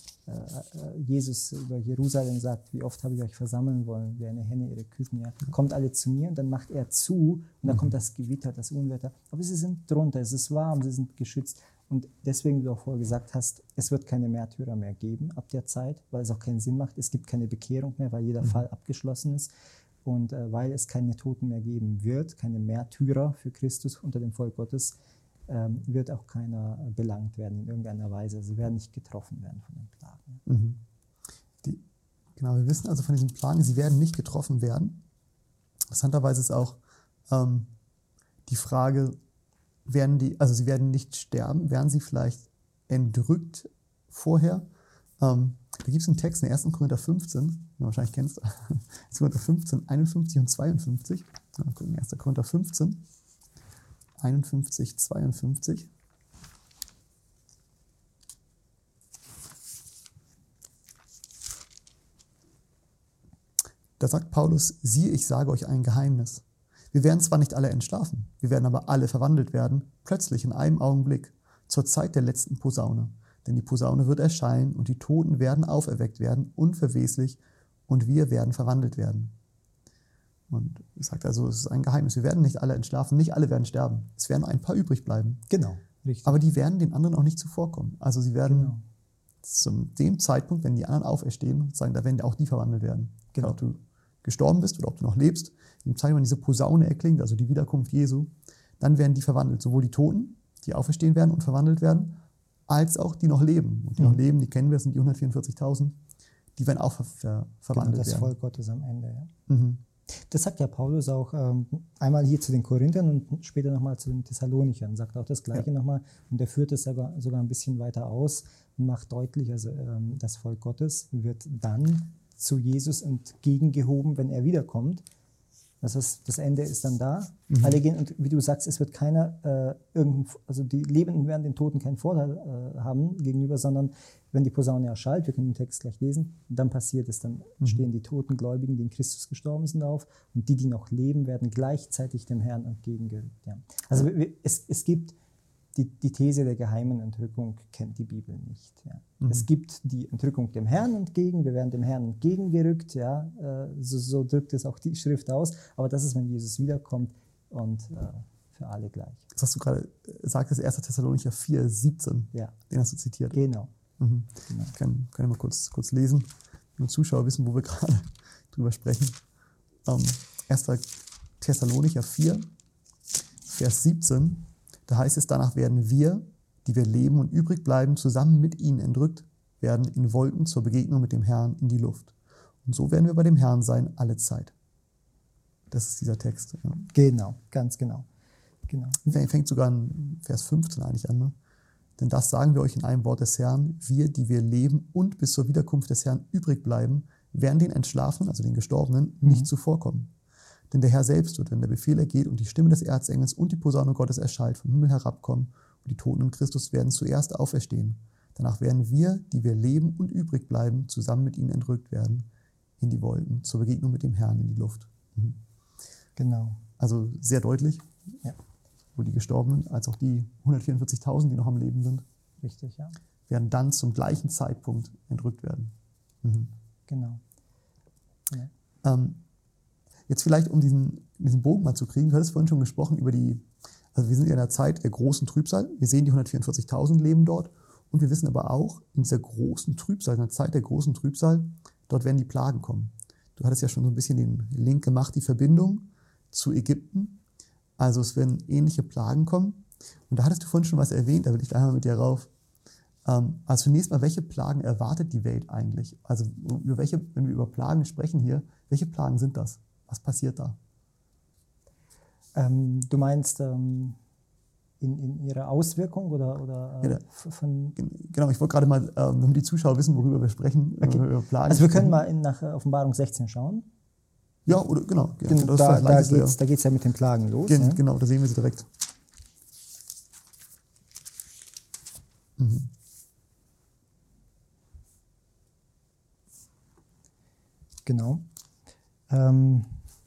Jesus über Jerusalem sagt: Wie oft habe ich euch versammeln wollen, wie eine Henne ihre Küken. Ja. Kommt alle zu mir, und dann macht er zu, und dann kommt das Gewitter, das Unwetter. Aber sie sind drunter, es ist warm, sie sind geschützt. Und deswegen, wie du auch vorher gesagt hast, es wird keine Märtyrer mehr geben ab der Zeit, weil es auch keinen Sinn macht. Es gibt keine Bekehrung mehr, weil jeder mhm. Fall abgeschlossen ist. Und äh, weil es keine Toten mehr geben wird, keine Märtyrer für Christus unter dem Volk Gottes, ähm, wird auch keiner äh, belangt werden in irgendeiner Weise. Sie werden nicht getroffen werden von den Plagen. Mhm. Die, genau, wir wissen also von diesen Plagen, sie werden nicht getroffen werden. Interessanterweise ist auch ähm, die Frage, werden die, also sie werden nicht sterben, werden sie vielleicht entrückt vorher? Ähm, da gibt es einen Text in ersten Korinther fünfzehn, den du wahrscheinlich kennst, ersten Korinther fünfzehn, einundfünfzig und zweiundfünfzig. Mal gucken, ersten Korinther fünfzehn, einundfünfzig, zweiundfünfzig. da sagt Paulus, siehe, ich sage euch ein Geheimnis. Wir werden zwar nicht alle entschlafen, wir werden aber alle verwandelt werden, plötzlich in einem Augenblick, zur Zeit der letzten Posaune. Denn die Posaune wird erschallen und die Toten werden auferweckt werden, unverweslich, und wir werden verwandelt werden. Und er sagt also, es ist ein Geheimnis. Wir werden nicht alle entschlafen, nicht alle werden sterben. Es werden ein paar übrig bleiben. Genau, richtig. Aber die werden den anderen auch nicht zuvorkommen. Also sie werden Genau. zu dem Zeitpunkt, wenn die anderen auferstehen, sagen, da werden auch die verwandelt werden. Genau. Ob du gestorben bist oder ob du noch lebst, im Zeitpunkt, wenn diese Posaune erklingt, also die Wiederkunft Jesu, dann werden die verwandelt. Sowohl die Toten, die auferstehen werden und verwandelt werden, als auch die noch leben. Und die Mhm. noch leben, die kennen wir, das sind die hundertvierundvierzigtausend, die werden auch ver ver verwandelt genau, das werden. Volk Gottes am Ende. Ja. Mhm. Das sagt ja Paulus auch ähm, einmal hier zu den Korinthern und später nochmal zu den Thessalonichern, sagt auch das Gleiche Ja. nochmal. Und er führt es sogar, sogar ein bisschen weiter aus und macht deutlich, also ähm, das Volk Gottes wird dann zu Jesus entgegengehoben, wenn er wiederkommt. Das heißt, das Ende ist dann da. Mhm. Alle gehen, und wie du sagst, es wird keiner, äh, irgendein, also die Lebenden werden den Toten keinen Vorteil äh, haben gegenüber, sondern wenn die Posaune erschallt, wir können den Text gleich lesen, dann passiert es, dann Mhm. stehen die toten Gläubigen, die in Christus gestorben sind, auf, und die, die noch leben, werden gleichzeitig dem Herrn entgegengerückt. Ja. Also Ja. wir- es, es gibt die, die These der geheimen Entrückung, kennt die Bibel nicht. Ja. Mhm. Es gibt die Entrückung dem Herrn entgegen, wir werden dem Herrn entgegengerückt, ja, äh, so, so drückt es auch die Schrift aus, aber das ist, wenn Jesus wiederkommt und äh, für alle gleich. Das hast du gerade gesagt, das erste Thessalonicher vier, siebzehn, Ja, den hast du zitiert. genau. Mhm. Genau. Ich kann, kann ich mal kurz, kurz lesen, damit Zuschauer wissen, wo wir gerade drüber sprechen. Ähm, erster Thessalonicher vier, Vers siebzehn, da heißt es, danach werden wir, die wir leben und übrig bleiben, zusammen mit ihnen entrückt werden in Wolken zur Begegnung mit dem Herrn in die Luft. Und so werden wir bei dem Herrn sein alle Zeit. Das ist dieser Text. Ja. Genau, ganz genau. genau. Fängt sogar in Vers fünfzehn eigentlich an. Ne? Denn das sagen wir euch in einem Wort des Herrn, wir, die wir leben und bis zur Wiederkunft des Herrn übrig bleiben, werden den Entschlafenen, also den Gestorbenen, nicht Mhm. zuvorkommen. Denn der Herr selbst wird, wenn der Befehl ergeht und die Stimme des Erzengels und die Posaune Gottes erschallt, vom Himmel herabkommen, und die Toten in Christus werden zuerst auferstehen. Danach werden wir, die wir leben und übrig bleiben, zusammen mit ihnen entrückt werden in die Wolken, zur Begegnung mit dem Herrn in die Luft. Mhm. Genau. Also sehr deutlich, Ja. wo die Gestorbenen, als auch die hundertvierundvierzigtausend, die noch am Leben sind, Richtig, ja. werden dann zum gleichen Zeitpunkt entrückt werden. Mhm. Genau. Ja. Ähm, jetzt vielleicht, um diesen, diesen Bogen mal zu kriegen, du hattest vorhin schon gesprochen über die, also wir sind ja in der Zeit der großen Trübsal, wir sehen die hundertvierundvierzigtausend leben dort, und wir wissen aber auch, in dieser großen Trübsal, in der Zeit der großen Trübsal, dort werden die Plagen kommen. Du hattest ja schon so ein bisschen den Link gemacht, die Verbindung zu Ägypten. Also es werden ähnliche Plagen kommen. Und da hattest du vorhin schon was erwähnt, da will ich einmal mit dir rauf. Ähm, also zunächst mal, welche Plagen erwartet die Welt eigentlich? Also über welche, wenn wir über Plagen sprechen hier, welche Plagen sind das? Was passiert da? Ähm, du meinst ähm, in, in ihrer Auswirkung oder, oder äh, Ja, f- von... Genau, ich wollte gerade mal, ähm, damit die Zuschauer wissen, worüber wir sprechen, Okay. äh, über Plagen. Also wir können sprechen. mal in, nach äh, Offenbarung sechzehn schauen. Ja, oder genau. Ja, Denn das ist da das da Leichteste, geht es da geht's ja mit den Plagen los. Gen, Ja? Genau, da sehen wir sie direkt. Mhm. Genau. Ähm,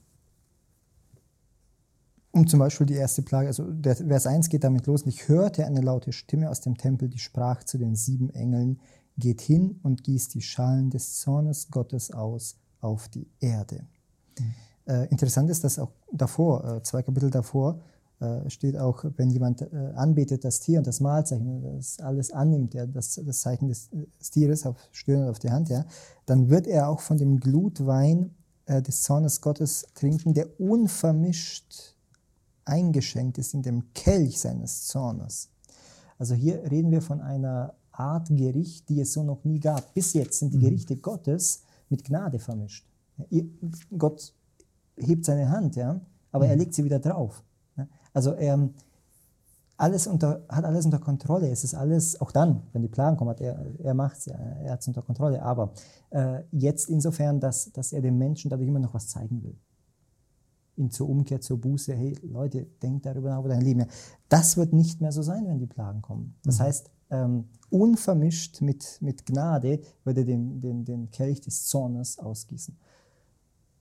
um zum Beispiel die erste Plage, also der Vers eins geht damit los: Und ich hörte eine laute Stimme aus dem Tempel, die sprach zu den sieben Engeln: Geht hin und gießt die Schalen des Zornes Gottes aus auf die Erde. Mhm. Äh, interessant ist, dass auch davor, äh, zwei Kapitel davor, äh, steht auch, wenn jemand äh, anbetet das Tier und das Mahlzeichen, das alles annimmt, ja, das, das Zeichen des, des Tieres auf Stirn und auf die Hand, ja, dann wird er auch von dem Glutwein äh, des Zornes Gottes trinken, der unvermischt eingeschenkt ist in dem Kelch seines Zornes. Also hier reden wir von einer Art Gericht, die es so noch nie gab. Bis jetzt sind die Mhm. Gerichte Gottes mit Gnade vermischt. Ihr- Gott hebt seine Hand, ja, aber er Mhm. legt sie wieder drauf. Ja. Also er alles unter, hat alles unter Kontrolle. Es ist alles, auch dann, wenn die Plagen kommen, hat er, er macht es, er hat es unter Kontrolle. Aber äh, jetzt insofern, dass, dass er dem Menschen dadurch immer noch was zeigen will. Ihn zur Umkehr, zur Buße, hey Leute, denkt darüber nach, über dein Leben. Ja, das wird nicht mehr so sein, wenn die Plagen kommen. Das Mhm. heißt, ähm, unvermischt mit, mit Gnade wird er den, den, den Kelch des Zornes ausgießen.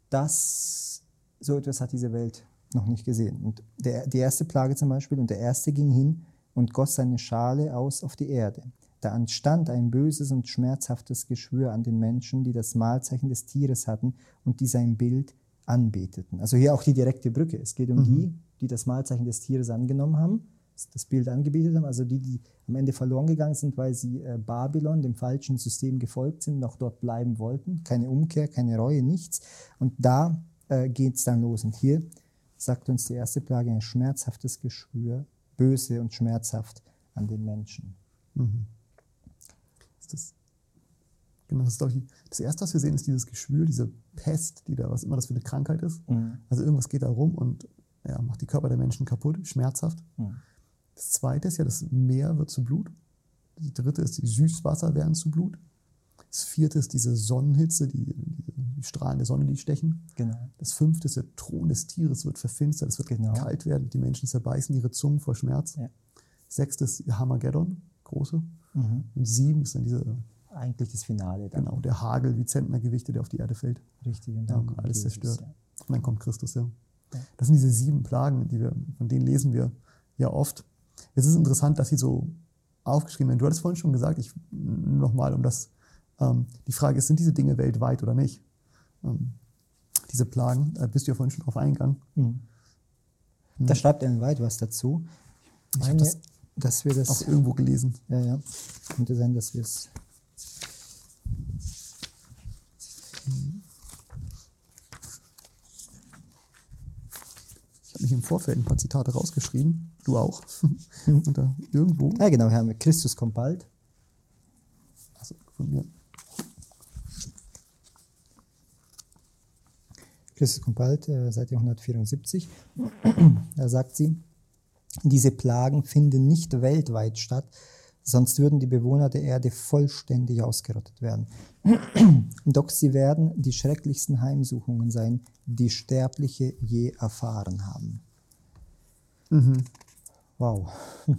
das, so etwas hat diese Welt noch nicht gesehen. Und der, die erste Plage zum Beispiel, und der Erste ging hin und goss seine Schale aus auf die Erde. Da entstand ein böses und schmerzhaftes Geschwür an den Menschen, die das Mahlzeichen des Tieres hatten und die sein Bild anbeteten. Also hier auch die direkte Brücke. Es geht um mhm. die, die das Mahlzeichen des Tieres angenommen haben, das Bild angebetet haben, also die, die am Ende verloren gegangen sind, weil sie äh, Babylon, dem falschen System gefolgt sind, noch dort bleiben wollten. Keine Umkehr, keine Reue, nichts. Und da äh, geht es dann los. Und hier sagt uns die erste Plage ein schmerzhaftes Geschwür, böse und schmerzhaft an den Menschen. Mhm. Ist das, genau, das ist, glaube ich, das Erste, was wir sehen, ist dieses Geschwür, diese Pest, die da, was immer das für eine Krankheit ist. Mhm. Also irgendwas geht da rum und ja, macht die Körper der Menschen kaputt, schmerzhaft. Mhm. Das Zweite ist ja, das Meer wird zu Blut. Das Dritte ist, die Süßwasser werden zu Blut. Das Vierte ist diese Sonnenhitze, die, die, die Strahlen der Sonne, die stechen. Genau. Das Fünfte ist, der Thron des Tieres wird verfinstert, es wird genau. kalt werden, die Menschen zerbeißen ihre Zungen vor Schmerz. Ja. Sechste ist Armageddon, große. Mhm. Und sieben ist dann diese... Eigentlich das Finale. Dann. Genau, der Hagel wie Zentnergewichte, der auf die Erde fällt. Richtig. Und dann ja, alles Jesus, zerstört. Ja. Und dann kommt Christus, ja. ja. Das sind diese sieben Plagen, die wir, von denen lesen wir ja oft. Jetzt ist es interessant, dass sie so aufgeschrieben werden. Du hattest vorhin schon gesagt, ich nochmal um das, ähm, die Frage ist, sind diese Dinge weltweit oder nicht? Ähm, diese Plagen, da bist du ja vorhin schon drauf eingegangen. Mhm. Mhm. Da schreibt Ellen White was dazu. Ich meine, das dass wir das auch irgendwo gelesen. Ja, ja. Könnte sein, dass wir es... Ich habe mich im Vorfeld ein paar Zitate rausgeschrieben. Du auch. Und da irgendwo. Ja, genau, Herr, Christus kommt bald. Also von mir. Christus kommt bald, äh, Seite hundertvierundsiebzig. Da sagt sie, diese Plagen finden nicht weltweit statt, sonst würden die Bewohner der Erde vollständig ausgerottet werden. Doch sie werden die schrecklichsten Heimsuchungen sein, die Sterbliche je erfahren haben. Mhm. Wow.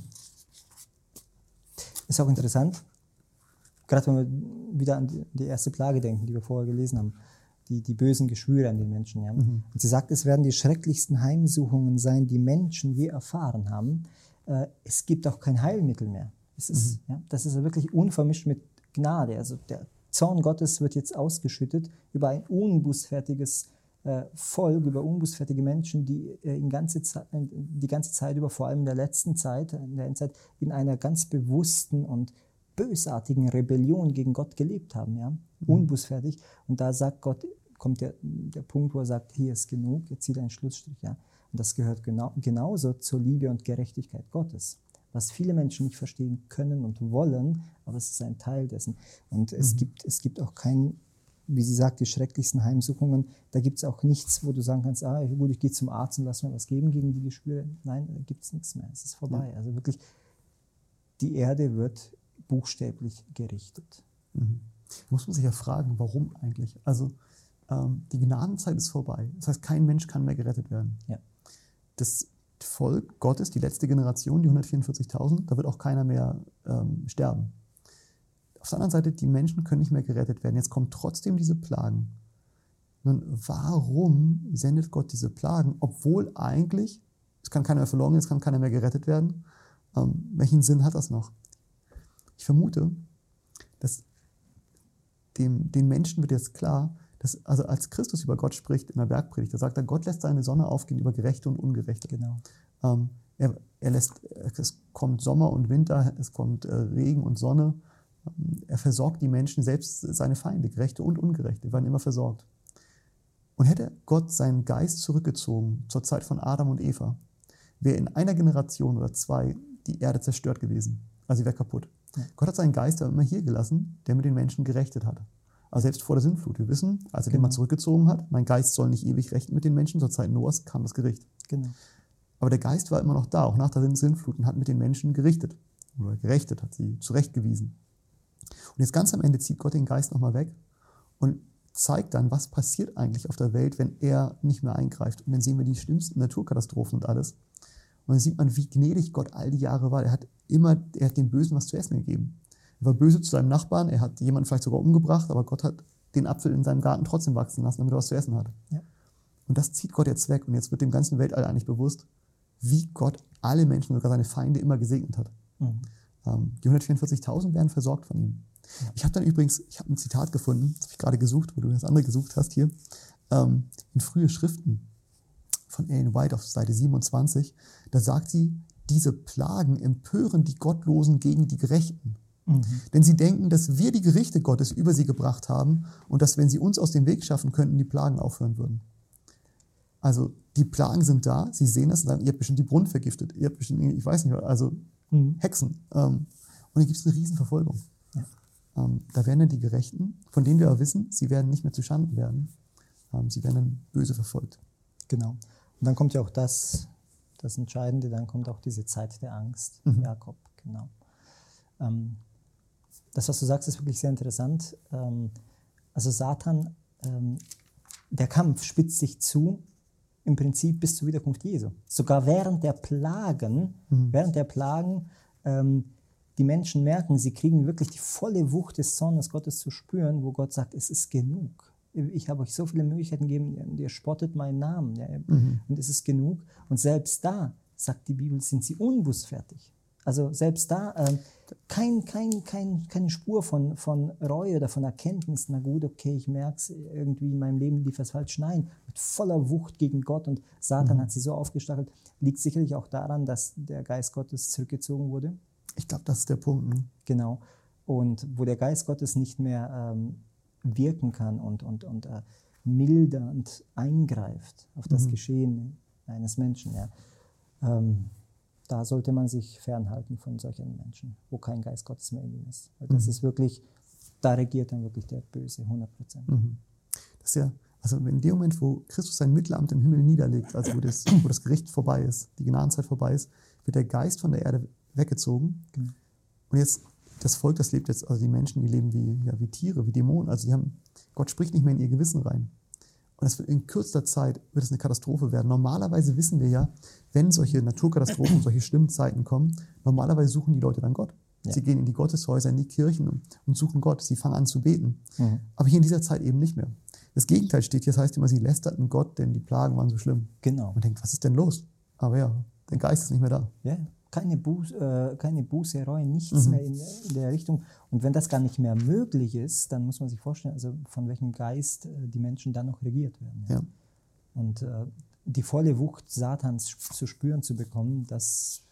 Ist auch interessant, gerade wenn wir wieder an die erste Plage denken, die wir vorher gelesen haben, die, die bösen Geschwüre an den Menschen. Ja? Mhm. Und sie sagt, es werden die schrecklichsten Heimsuchungen sein, die Menschen je erfahren haben. Äh, es gibt auch kein Heilmittel mehr. Es ist, mhm. ja, das ist wirklich unvermischt mit Gnade. Also der Zorn Gottes wird jetzt ausgeschüttet über ein unbußfertiges äh, Volk, über unbußfertige Menschen, die äh, in ganze Zeit, die ganze Zeit über, vor allem in der letzten Zeit, in der Endzeit, in einer ganz bewussten und bösartigen Rebellion gegen Gott gelebt haben. Ja? Mhm. Unbußfertig. Und da sagt Gott, kommt der, der Punkt, wo er sagt, hier ist genug, jetzt zieht er einen Schlussstrich. Ja? Und das gehört genau, genauso zur Liebe und Gerechtigkeit Gottes. Was viele Menschen nicht verstehen können und wollen, aber es ist ein Teil dessen. Und es, mhm. gibt, es gibt auch kein, wie sie sagt, die schrecklichsten Heimsuchungen, da gibt es auch nichts, wo du sagen kannst, ah, gut, ich gehe zum Arzt und lass mir was geben gegen die Geschwüre. Nein, da gibt es nichts mehr, es ist vorbei. Ja. Also wirklich, die Erde wird buchstäblich gerichtet. Mhm. Muss man sich ja fragen, warum eigentlich? Also ähm, die Gnadenzeit ist vorbei. Das heißt, kein Mensch kann mehr gerettet werden. Ja. Das Volk Gottes, die letzte Generation, die hundertvierundvierzigtausend, da wird auch keiner mehr ähm, sterben. Auf der anderen Seite, die Menschen können nicht mehr gerettet werden. Jetzt kommen trotzdem diese Plagen. Nun, warum sendet Gott diese Plagen, obwohl eigentlich, es kann keiner mehr verloren gehen, es kann keiner mehr gerettet werden? Ähm, welchen Sinn hat das noch? Ich vermute, dass dem, den Menschen wird jetzt klar, dass, also als Christus über Gott spricht in der Bergpredigt, da sagt er, Gott lässt seine Sonne aufgehen über Gerechte und Ungerechte. Genau. Ähm, er, er lässt, es kommt Sommer und Winter, es kommt äh, Regen und Sonne. Ähm, er versorgt die Menschen, selbst seine Feinde, Gerechte und Ungerechte, werden immer versorgt. Und hätte Gott seinen Geist zurückgezogen zur Zeit von Adam und Eva, wäre in einer Generation oder zwei die Erde zerstört gewesen. Also sie wäre kaputt. Ja. Gott hat seinen Geist aber immer hier gelassen, der mit den Menschen gerechtet hat. Also selbst vor der Sintflut. Wir wissen, als er genau. den mal zurückgezogen hat, mein Geist soll nicht ewig rechten mit den Menschen, zur Zeit Noahs kam das Gericht. Genau. Aber der Geist war immer noch da, auch nach der Sintflut, und hat mit den Menschen gerichtet. Oder gerechtet, hat sie zurechtgewiesen. Und jetzt ganz am Ende zieht Gott den Geist nochmal weg und zeigt dann, was passiert eigentlich auf der Welt, wenn er nicht mehr eingreift. Und dann sehen wir die schlimmsten Naturkatastrophen und alles. Und dann sieht man, wie gnädig Gott all die Jahre war. Er hat immer, er hat den Bösen was zu essen gegeben. Er war böse zu seinem Nachbarn, er hat jemanden vielleicht sogar umgebracht, aber Gott hat den Apfel in seinem Garten trotzdem wachsen lassen, damit er was zu essen hat. Ja. Und das zieht Gott jetzt weg. Und jetzt wird dem ganzen Weltall eigentlich bewusst, wie Gott alle Menschen, sogar seine Feinde, immer gesegnet hat. Mhm. Ähm, die hundertvierundvierzigtausend werden versorgt von ihm. Ja. Ich habe dann übrigens, ich habe ein Zitat gefunden, das habe ich gerade gesucht, wo du das andere gesucht hast hier, ähm, in frühe Schriften von Ellen White auf Seite siebenundzwanzig. Da sagt sie, diese Plagen empören die Gottlosen gegen die Gerechten. Mhm. Denn sie denken, dass wir die Gerichte Gottes über sie gebracht haben und dass, wenn sie uns aus dem Weg schaffen könnten, die Plagen aufhören würden. Also die Plagen sind da, sie sehen das und sagen, ihr habt bestimmt die Brunnen vergiftet, ihr habt bestimmt, ich weiß nicht, also mhm. Hexen. Ähm, und dann gibt es eine Riesenverfolgung. Ja. Ähm, da werden dann die Gerechten, von denen wir aber wissen, sie werden nicht mehr zu Schanden werden, ähm, sie werden dann böse verfolgt. Genau. Und dann kommt ja auch das, das Entscheidende, dann kommt auch diese Zeit der Angst, mhm. Jakob, genau. Ähm, das, was du sagst, ist wirklich sehr interessant. Ähm, also Satan, ähm, der Kampf spitzt sich zu, im Prinzip bis zur Wiederkunft Jesu. Sogar während der Plagen, mhm. während der Plagen, ähm, die Menschen merken, sie kriegen wirklich die volle Wucht des Zornes Gottes zu spüren, wo Gott sagt, es ist genug. Ich habe euch so viele Möglichkeiten gegeben, und ihr spottet meinen Namen. Ja, mhm. Und es ist genug. Und selbst da, sagt die Bibel, sind sie unbußfertig. Also selbst da ähm, kein, kein, kein, keine Spur von, von Reue oder von Erkenntnis. Na gut, okay, ich merke es, irgendwie in meinem Leben lief es falsch. Nein, mit voller Wucht gegen Gott. Und Satan mhm. hat sie so aufgestachelt. Liegt sicherlich auch daran, dass der Geist Gottes zurückgezogen wurde. Ich glaube, das ist der Punkt. Ne? Genau. Und wo der Geist Gottes nicht mehr ähm, wirken kann und, und, und äh, mildernd eingreift auf das mhm. Geschehen eines Menschen, ja. Ähm, da sollte man sich fernhalten von solchen Menschen, wo kein Geist Gottes mehr in ihm ist. Weil das mhm. ist wirklich, da regiert dann wirklich der Böse, hundert Prozent. Mhm. Das ist ja, also in dem Moment, wo Christus sein Mittelamt im Himmel niederlegt, also wo das, wo das Gericht vorbei ist, die Gnadenzeit vorbei ist, wird der Geist von der Erde weggezogen. Genau. Und jetzt, das Volk, das lebt jetzt, also die Menschen, die leben wie, ja, wie Tiere, wie Dämonen. Also die haben, Gott spricht nicht mehr in ihr Gewissen rein. Und das wird in kürzester Zeit wird es eine Katastrophe werden. Normalerweise wissen wir ja, wenn solche Naturkatastrophen, solche schlimmen Zeiten kommen, normalerweise suchen die Leute dann Gott. Ja. Sie gehen in die Gotteshäuser, in die Kirchen und, und suchen Gott. Sie fangen an zu beten. Mhm. Aber hier in dieser Zeit eben nicht mehr. Das Gegenteil steht hier, das heißt immer, sie lästerten Gott, denn die Plagen waren so schlimm. Genau. Man denkt, was ist denn los? Aber ja, der Geist ist nicht mehr da. Ja, keine Buße, äh, keine Buße, Reue, nichts mhm. mehr in, in der Richtung. Und wenn das gar nicht mehr möglich ist, dann muss man sich vorstellen, also von welchem Geist äh, die Menschen dann noch regiert werden. Ja. Ja. Und äh, die volle Wucht Satans zu spüren zu bekommen, das,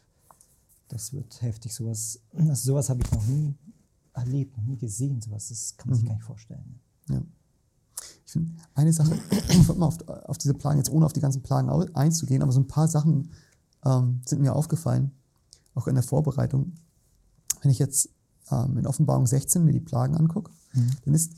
das wird heftig. Sowas, also sowas habe ich noch nie erlebt, noch nie gesehen. Sowas, das kann man mhm. sich gar nicht vorstellen. Ja. Ich finde, eine Sache, ich wollte mal auf, auf diese Plagen, jetzt ohne auf die ganzen Plagen einzugehen, aber so ein paar Sachen ähm, sind mir aufgefallen, auch in der Vorbereitung. Wenn ich jetzt ähm, in Offenbarung sechzehn mir die Plagen angucke, mhm. dann ist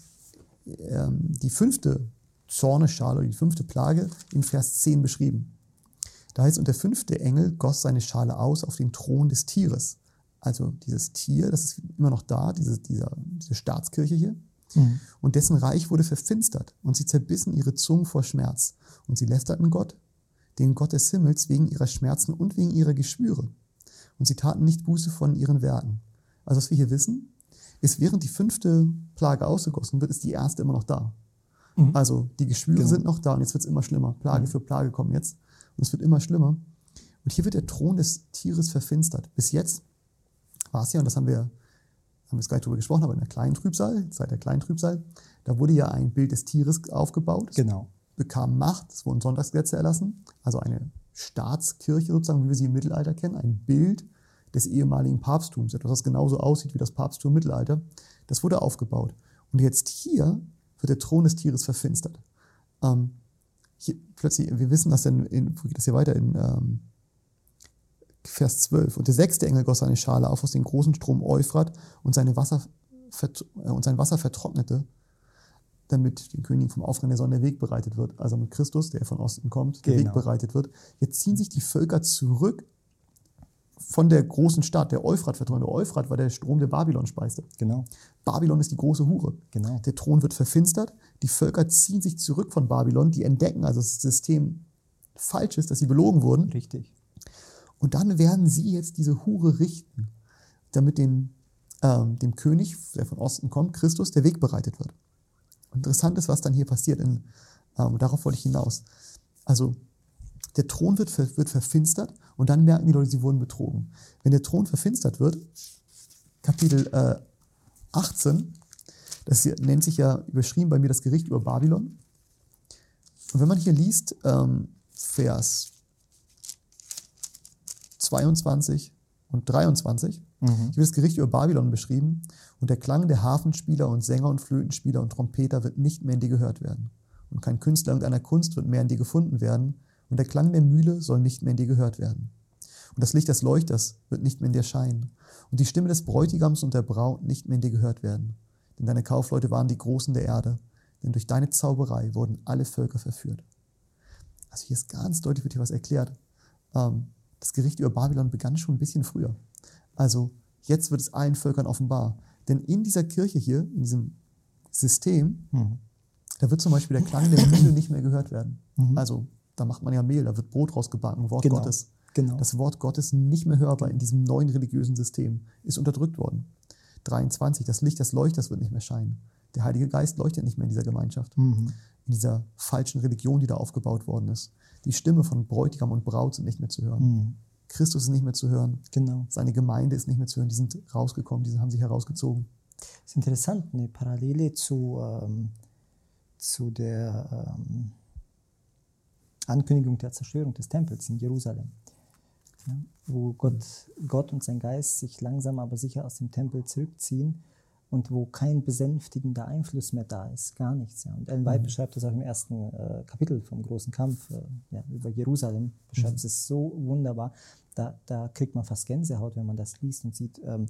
ähm, die fünfte Zornesschale oder die fünfte Plage in Vers zehn beschrieben. Da heißt, und der fünfte Engel goss seine Schale aus auf den Thron des Tieres. Also dieses Tier, das ist immer noch da, diese, dieser, diese Staatskirche hier. Mhm. Und dessen Reich wurde verfinstert und sie zerbissen ihre Zungen vor Schmerz. Und sie lästerten Gott, den Gott des Himmels, wegen ihrer Schmerzen und wegen ihrer Geschwüre. Und sie taten nicht Buße von ihren Werken. Also was wir hier wissen, ist, während die fünfte Plage ausgegossen wird, ist die erste immer noch da. Mhm. Also die Geschwüre genau. sind noch da und jetzt wird es immer schlimmer. Plage mhm. für Plage kommen jetzt und es wird immer schlimmer. Und hier wird der Thron des Tieres verfinstert. Bis jetzt war es ja, und das haben wir, haben wir jetzt gleich drüber gesprochen, aber in der kleinen Trübsal, Zeit der kleinen Trübsal, da wurde ja ein Bild des Tieres aufgebaut. Genau. Bekam Macht, es wurden Sonntagsgesetze erlassen, also eine Staatskirche sozusagen, wie wir sie im Mittelalter kennen, ein Bild des ehemaligen Papsttums, etwas, das genauso aussieht wie das Papsttum im Mittelalter. Das wurde aufgebaut. Und jetzt hier wird der Thron des Tieres verfinstert. Ähm, hier, plötzlich, wir wissen, dass dann, in, wo geht das hier weiter, in ähm, Vers zwölf. Und der sechste Engel goss seine Schale auf aus dem großen Strom Euphrat und, seine Wasser, äh, und sein Wasser vertrocknete, damit den Königen vom Aufgang der Sonne der Weg bereitet wird. Also mit Christus, der von Osten kommt, der genau. Weg bereitet wird. Jetzt ziehen sich die Völker zurück von der großen Stadt, der Euphrat vertrocknet. Der Euphrat war der Strom, der Babylon speiste. Genau. Babylon ist die große Hure. Genau. Der Thron wird verfinstert, die Völker ziehen sich zurück von Babylon, die entdecken, also das System falsch ist, dass sie belogen wurden. Richtig. Und dann werden sie jetzt diese Hure richten, damit dem, ähm, dem König, der von Osten kommt, Christus, der Weg bereitet wird. Interessant ist, was dann hier passiert. In, ähm, darauf wollte ich hinaus. Also der Thron wird, ver, wird verfinstert und dann merken die Leute, sie wurden betrogen. Wenn der Thron verfinstert wird, Kapitel äh, achtzehn, das hier nennt sich ja überschrieben bei mir das Gericht über Babylon. Und wenn man hier liest, ähm, Vers zweiundzwanzig und dreiundzwanzig, mhm. hier wird das Gericht über Babylon beschrieben und der Klang der Harfenspieler und Sänger und Flötenspieler und Trompeter wird nicht mehr in dir gehört werden. Und kein Künstler irgendeiner Kunst wird mehr in dir gefunden werden und der Klang der Mühle soll nicht mehr in dir gehört werden. Und das Licht des Leuchters wird nicht mehr in dir scheinen und die Stimme des Bräutigams und der Braut nicht mehr in dir gehört werden. Denn deine Kaufleute waren die Großen der Erde, denn durch deine Zauberei wurden alle Völker verführt. Also hier ist ganz deutlich, wird hier was erklärt. Ähm, das Gericht über Babylon begann schon ein bisschen früher. Also jetzt wird es allen Völkern offenbar. Denn in dieser Kirche hier, in diesem System, mhm. da wird zum Beispiel der Klang der Mühle nicht mehr gehört werden. Mhm. Also da macht man ja Mehl, da wird Brot rausgebacken, Wort genau. Gottes. Genau. Das Wort Gottes nicht mehr hörbar in diesem neuen religiösen System, ist unterdrückt worden. dreiundzwanzig, das Licht des Leuchters wird nicht mehr scheinen. Der Heilige Geist leuchtet nicht mehr in dieser Gemeinschaft, mhm. in dieser falschen Religion, die da aufgebaut worden ist. Die Stimme von Bräutigam und Braut sind nicht mehr zu hören. Mhm. Christus ist nicht mehr zu hören. Genau. Seine Gemeinde ist nicht mehr zu hören. Die sind rausgekommen, die haben sich herausgezogen. Das ist interessant, eine Parallele zu, ähm, zu der ähm, Ankündigung der Zerstörung des Tempels in Jerusalem. Ja, wo Gott, Gott und sein Geist sich langsam aber sicher aus dem Tempel zurückziehen und wo kein besänftigender Einfluss mehr da ist, gar nichts. Ja. Und Ellen White mhm. beschreibt das auch im ersten äh, Kapitel vom großen Kampf äh, ja, über Jerusalem, beschreibt mhm. es so wunderbar, da, da kriegt man fast Gänsehaut, wenn man das liest und sieht, ähm,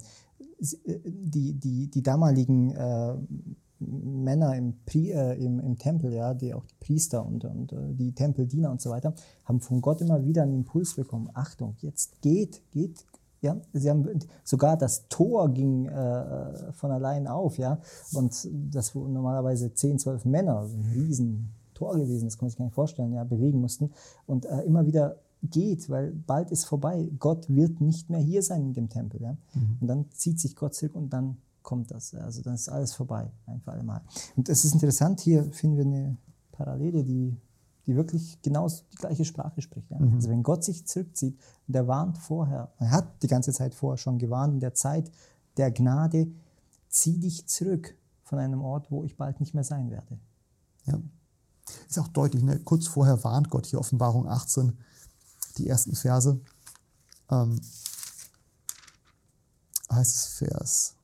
die, die, die damaligen äh, Männer im, Pri, äh, im, im Tempel, ja, die auch die Priester und, und äh, die Tempeldiener und so weiter, haben von Gott immer wieder einen Impuls bekommen. Achtung, jetzt geht, geht, ja. Sie haben sogar das Tor ging äh, von allein auf, ja, und das wo normalerweise zehn, zwölf Männer, also ein riesen Tor gewesen, das kann man sich gar nicht vorstellen, ja, bewegen mussten und äh, immer wieder geht, weil bald ist vorbei. Gott wird nicht mehr hier sein in dem Tempel, ja. Mhm. Und dann zieht sich Gott zurück und dann kommt das. Also dann ist alles vorbei, ein für alle Mal. Und es ist interessant, hier finden wir eine Parallele, die, die wirklich genau die gleiche Sprache spricht. Ja? Mhm. Also wenn Gott sich zurückzieht, und er warnt vorher, er hat die ganze Zeit vorher schon gewarnt, in der Zeit der Gnade, zieh dich zurück von einem Ort, wo ich bald nicht mehr sein werde. Ja, ist auch deutlich, ne? Kurz vorher warnt Gott hier, Offenbarung achtzehn, die ersten Verse, ähm, heißt es Vers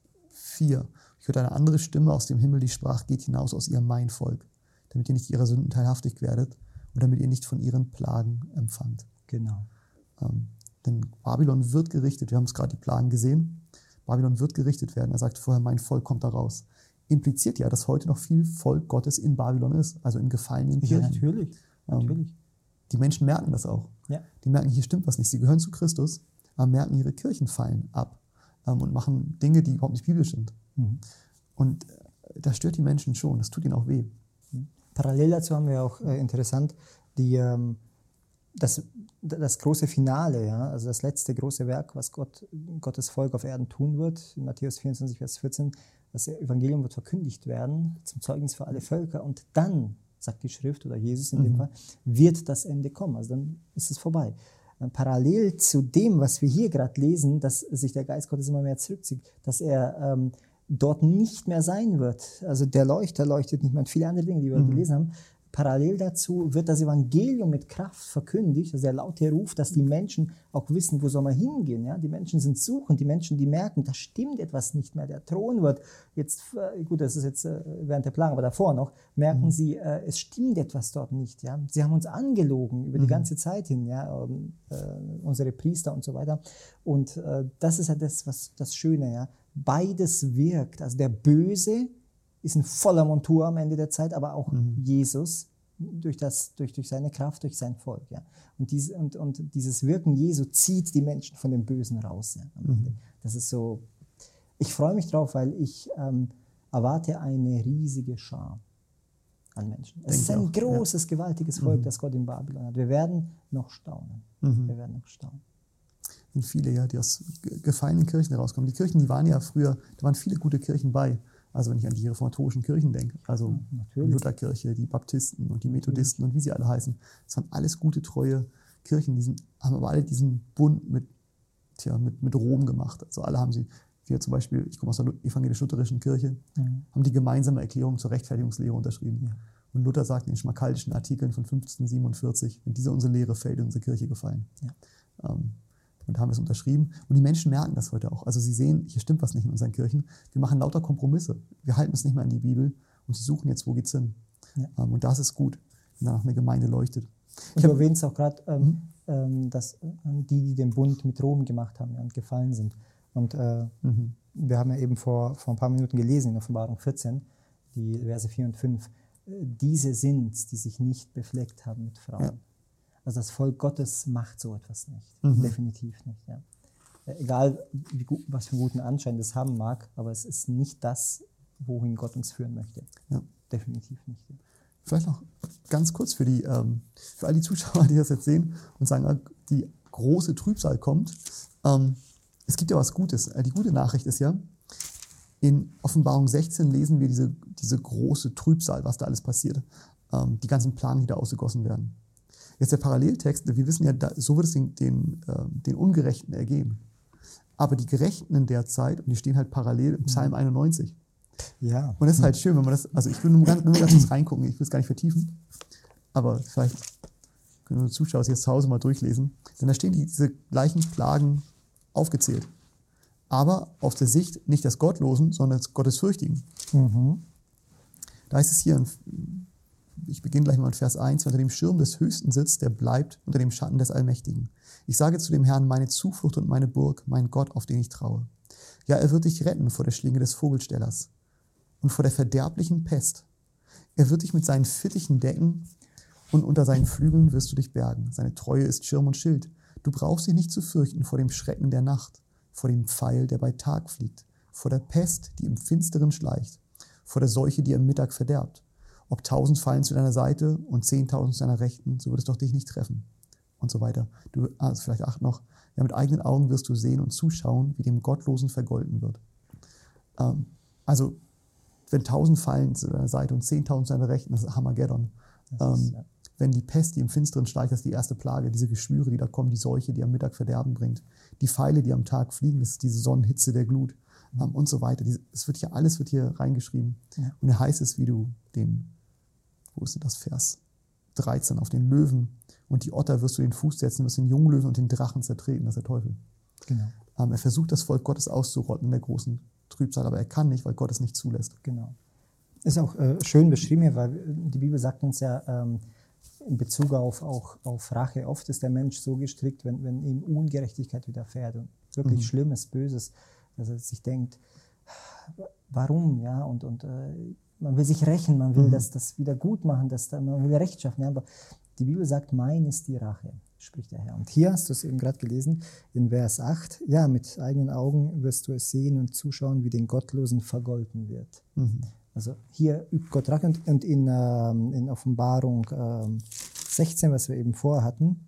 vier. Ich hörte eine andere Stimme aus dem Himmel, die sprach, geht hinaus aus ihr mein Volk, damit ihr nicht ihrer Sünden teilhaftig werdet und damit ihr nicht von ihren Plagen empfangt. Genau. Ähm, denn Babylon wird gerichtet, wir haben es gerade die Plagen gesehen, Babylon wird gerichtet werden. Er sagte vorher, mein Volk kommt da raus. Impliziert ja, dass heute noch viel Volk Gottes in Babylon ist, also in gefallenen Kirchen. Ja, natürlich. Ähm, natürlich. Die Menschen merken das auch. Ja. Die merken, hier stimmt was nicht. Sie gehören zu Christus, aber merken, ihre Kirchen fallen ab. Und machen Dinge, die überhaupt nicht biblisch sind. Mhm. Und das stört die Menschen schon, das tut ihnen auch weh. Parallel dazu haben wir auch äh, interessant die, ähm, das, das große Finale, ja, also das letzte große Werk, was Gott, Gottes Volk auf Erden tun wird, in Matthäus vierundzwanzig, Vers vierzehn, das Evangelium wird verkündigt werden, zum Zeugnis für alle Völker und dann, sagt die Schrift oder Jesus in mhm. dem Fall, wird das Ende kommen, also dann ist es vorbei. Parallel zu dem, was wir hier gerade lesen, dass sich der Geist Gottes immer mehr zurückzieht, dass er ähm, dort nicht mehr sein wird. Also der Leuchter leuchtet nicht mehr und viele andere Dinge, die wir mhm. gelesen haben. Parallel dazu wird das Evangelium mit Kraft verkündigt, also der laute Ruf, dass die Menschen auch wissen, wo soll man hingehen. Ja? Die Menschen sind suchend, die Menschen, die merken, da stimmt etwas nicht mehr. Der Thron wird jetzt, gut, das ist jetzt während der Plagen, aber davor noch, merken mhm. sie, äh, es stimmt etwas dort nicht. Ja? Sie haben uns angelogen über mhm. die ganze Zeit hin, ja? ähm, äh, unsere Priester und so weiter. Und äh, das ist ja das, was das Schöne. Ja? Beides wirkt, also der Böse ist in voller Montur am Ende der Zeit, aber auch mhm. Jesus durch, das, durch, durch seine Kraft, durch sein Volk. Ja. Und, diese, und, und dieses Wirken Jesu zieht die Menschen von dem Bösen raus. Ja, am Ende. Mhm. Das ist so, ich freue mich drauf, weil ich ähm, erwarte eine riesige Schar an Menschen. Es Denk ist ein auch, großes, ja. gewaltiges Volk, mhm. das Gott in Babylon hat. Wir werden noch staunen. Mhm. Wir werden noch staunen. Und viele, ja, die aus gefallenen Kirchen herauskommen. Die Kirchen, die waren ja früher, da waren viele gute Kirchen bei. Also wenn ich an die reformatorischen Kirchen denke, also Ja, die Lutherkirche, die Baptisten und die Methodisten und wie sie alle heißen, das waren alles gute, treue Kirchen, die sind, haben aber alle diesen Bund mit, tja, mit, mit Rom gemacht. Also alle haben sie, wir zum Beispiel, ich komme aus der evangelisch-lutherischen Kirche, Mhm. haben die gemeinsame Erklärung zur Rechtfertigungslehre unterschrieben. Ja. Und Luther sagt in den schmalkaldischen Artikeln von fünfzehnhundertsiebenundvierzig, wenn diese unsere Lehre fällt, in unsere Kirche gefallen. Ja. Ähm, und da haben wir es unterschrieben. Und die Menschen merken das heute auch. Also sie sehen, hier stimmt was nicht in unseren Kirchen. Wir machen lauter Kompromisse. Wir halten uns nicht mehr an die Bibel und sie suchen jetzt, wo geht's hin. Ja. Ähm, und das ist gut, wenn danach eine Gemeinde leuchtet. Und du erwähnst auch gerade, ähm, mhm. ähm, dass die, die den Bund mit Rom gemacht haben, ja, und gefallen sind. Und äh, mhm. wir haben ja eben vor, vor ein paar Minuten gelesen in Offenbarung vierzehn, die Verse vier und fünf, diese sind, die sich nicht befleckt haben mit Frauen. Ja. Also das Volk Gottes macht so etwas nicht. Mhm. Definitiv nicht. Ja. Egal, wie gut, was für einen guten Anschein das haben mag, aber es ist nicht das, wohin Gott uns führen möchte. Ja. Definitiv nicht. Ja. Vielleicht noch ganz kurz für, die, ähm, für all die Zuschauer, die das jetzt sehen und sagen, die große Trübsal kommt. Ähm, es gibt ja was Gutes. Die gute Nachricht ist ja, in Offenbarung sechzehn lesen wir diese, diese große Trübsal, was da alles passiert. Ähm, die ganzen Plagen, die da ausgegossen werden. Jetzt der Paralleltext, wir wissen ja, da, so wird es den, den, äh, den Ungerechten ergehen. Aber die Gerechten in der Zeit, und die stehen halt parallel im Psalm einundneunzig. Ja. Und das ist halt schön, wenn man das, also ich will nur ganz, nur ganz kurz reingucken, ich will es gar nicht vertiefen, aber vielleicht können unsere Zuschauer sich jetzt zu Hause mal durchlesen. Denn da stehen die, diese gleichen Plagen aufgezählt. Aber aus der Sicht nicht des Gottlosen, sondern des Gottesfürchtigen. Mhm. Da heißt es hier, ich beginne gleich mal mit Vers eins, wer unter dem Schirm des Höchsten sitzt, der bleibt unter dem Schatten des Allmächtigen. Ich sage zu dem Herrn, meine Zuflucht und meine Burg, mein Gott, auf den ich traue. Ja, er wird dich retten vor der Schlinge des Vogelstellers und vor der verderblichen Pest. Er wird dich mit seinen Fittichen decken und unter seinen Flügeln wirst du dich bergen. Seine Treue ist Schirm und Schild. Du brauchst dich nicht zu fürchten vor dem Schrecken der Nacht, vor dem Pfeil, der bei Tag fliegt, vor der Pest, die im Finsteren schleicht, vor der Seuche, die am Mittag verderbt. Ob tausend fallen zu deiner Seite und zehntausend zu deiner Rechten, so wird es doch dich nicht treffen. Und so weiter. Du, also vielleicht acht noch, ja, mit eigenen Augen wirst du sehen und zuschauen, wie dem Gottlosen vergolten wird. Ähm, also, wenn tausend fallen zu deiner Seite und zehntausend zu deiner Rechten, das ist Armageddon. Das ist, ähm, ja. Wenn die Pest, die im Finsteren schleicht, das ist die erste Plage, diese Geschwüre, die da kommen, die Seuche, die am Mittag Verderben bringt, die Pfeile, die am Tag fliegen, das ist diese Sonnenhitze der Glut, mhm. ähm, und so weiter. Es wird hier, alles wird hier reingeschrieben. Ja. Und da heißt es, wie du den, wo ist denn das Vers? dreizehn, auf den Löwen und die Otter wirst du den Fuß setzen, wirst den Junglöwen und den Drachen zertreten, das ist der Teufel. Genau. Ähm, er versucht, das Volk Gottes auszurotten in der großen Trübsal, aber er kann nicht, weil Gott es nicht zulässt. Genau. Ist auch äh, schön beschrieben hier, weil die Bibel sagt uns ja, ähm, in Bezug auf, auch, auf Rache, oft ist der Mensch so gestrickt, wenn, wenn ihm Ungerechtigkeit widerfährt und wirklich mhm. Schlimmes, Böses, dass er sich denkt, warum, ja, und, und äh, man will sich rächen, man will mhm. das, das wieder gut machen, das, man will Recht schaffen, ja, aber die Bibel sagt, mein ist die Rache, spricht der Herr. Und hier hast du es eben gerade gelesen, in Vers acht, ja, mit eigenen Augen wirst du es sehen und zuschauen, wie den Gottlosen vergolten wird. Mhm. Also hier übt Gott Rache und, und in, ähm, in Offenbarung ähm, sechzehn, was wir eben vorher hatten,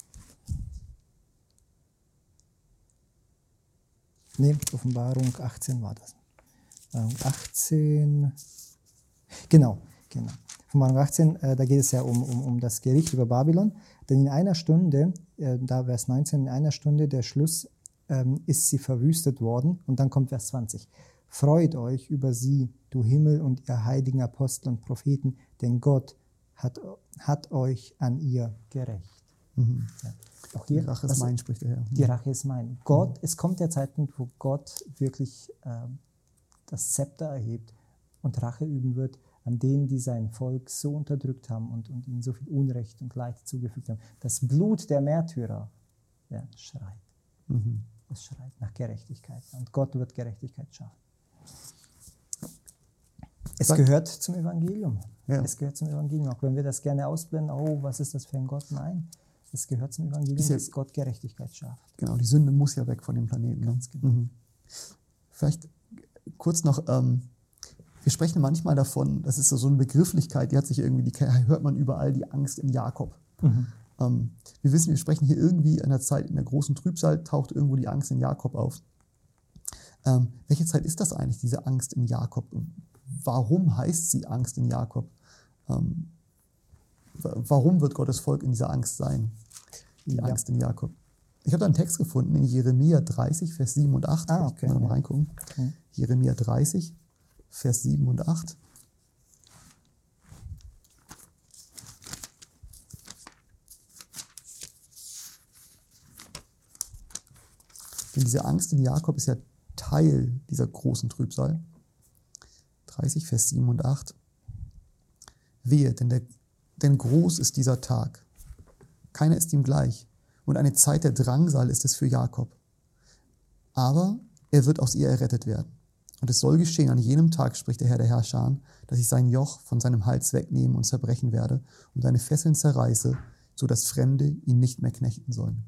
nee, Offenbarung achtzehn war das. Ähm, achtzehn, genau, genau. Offenbarung achtzehn, äh, da geht es ja um, um, um das Gericht über Babylon. Denn in einer Stunde, äh, da Vers neunzehn, in einer Stunde der Schluss ähm, ist sie verwüstet worden. Und dann kommt Vers zwanzig. Freut euch über sie, du Himmel und ihr heiligen Apostel und Propheten, denn Gott hat, hat euch an ihr gerecht. Mhm. Ja. Auch hier, die Rache ist mein, spricht der Herr. Die Rache ist mein. Gott, mhm. Es kommt der Zeitpunkt, wo Gott wirklich äh, das Zepter erhebt und Rache üben wird an denen, die sein Volk so unterdrückt haben und, und ihnen so viel Unrecht und Leid zugefügt haben. Das Blut der Märtyrer, ja, schreit. Mhm. Es schreit nach Gerechtigkeit. Und Gott wird Gerechtigkeit schaffen. Es gehört zum Evangelium. Ja. Es gehört zum Evangelium. Auch wenn wir das gerne ausblenden, oh, was ist das für ein Gott? Nein, es gehört zum Evangelium, ja, dass Gott Gerechtigkeit schafft. Genau, die Sünde muss ja weg von dem Planeten. Ganz genau. Mhm. Vielleicht kurz noch, ähm, wir sprechen manchmal davon, das ist so eine Begrifflichkeit, die hat sich irgendwie, die hört man überall, die Angst in Jakob. Mhm. Ähm, wir wissen, wir sprechen hier irgendwie in der Zeit, in der großen Trübsal taucht irgendwo die Angst in Jakob auf. Ähm, welche Zeit ist das eigentlich, diese Angst in Jakob? Warum heißt sie Angst in Jakob? Ähm, warum wird Gottes Volk in dieser Angst sein? Die Ja. Angst in Jakob. Ich habe da einen Text gefunden in Jeremia dreißig, Vers sieben und acht. Ah, okay. Mal Ja. reingucken. Mhm. Jeremia dreißig, Vers sieben und acht. Denn diese Angst in Jakob ist ja Teil dieser großen Trübsal. dreißig, Vers sieben und acht. Wehe, denn, der, denn groß ist dieser Tag. Keiner ist ihm gleich. Und eine Zeit der Drangsal ist es für Jakob. Aber er wird aus ihr errettet werden. Und es soll geschehen an jenem Tag, spricht der Herr der Herrscher, dass ich sein Joch von seinem Hals wegnehmen und zerbrechen werde und seine Fesseln zerreiße, so dass Fremde ihn nicht mehr knechten sollen.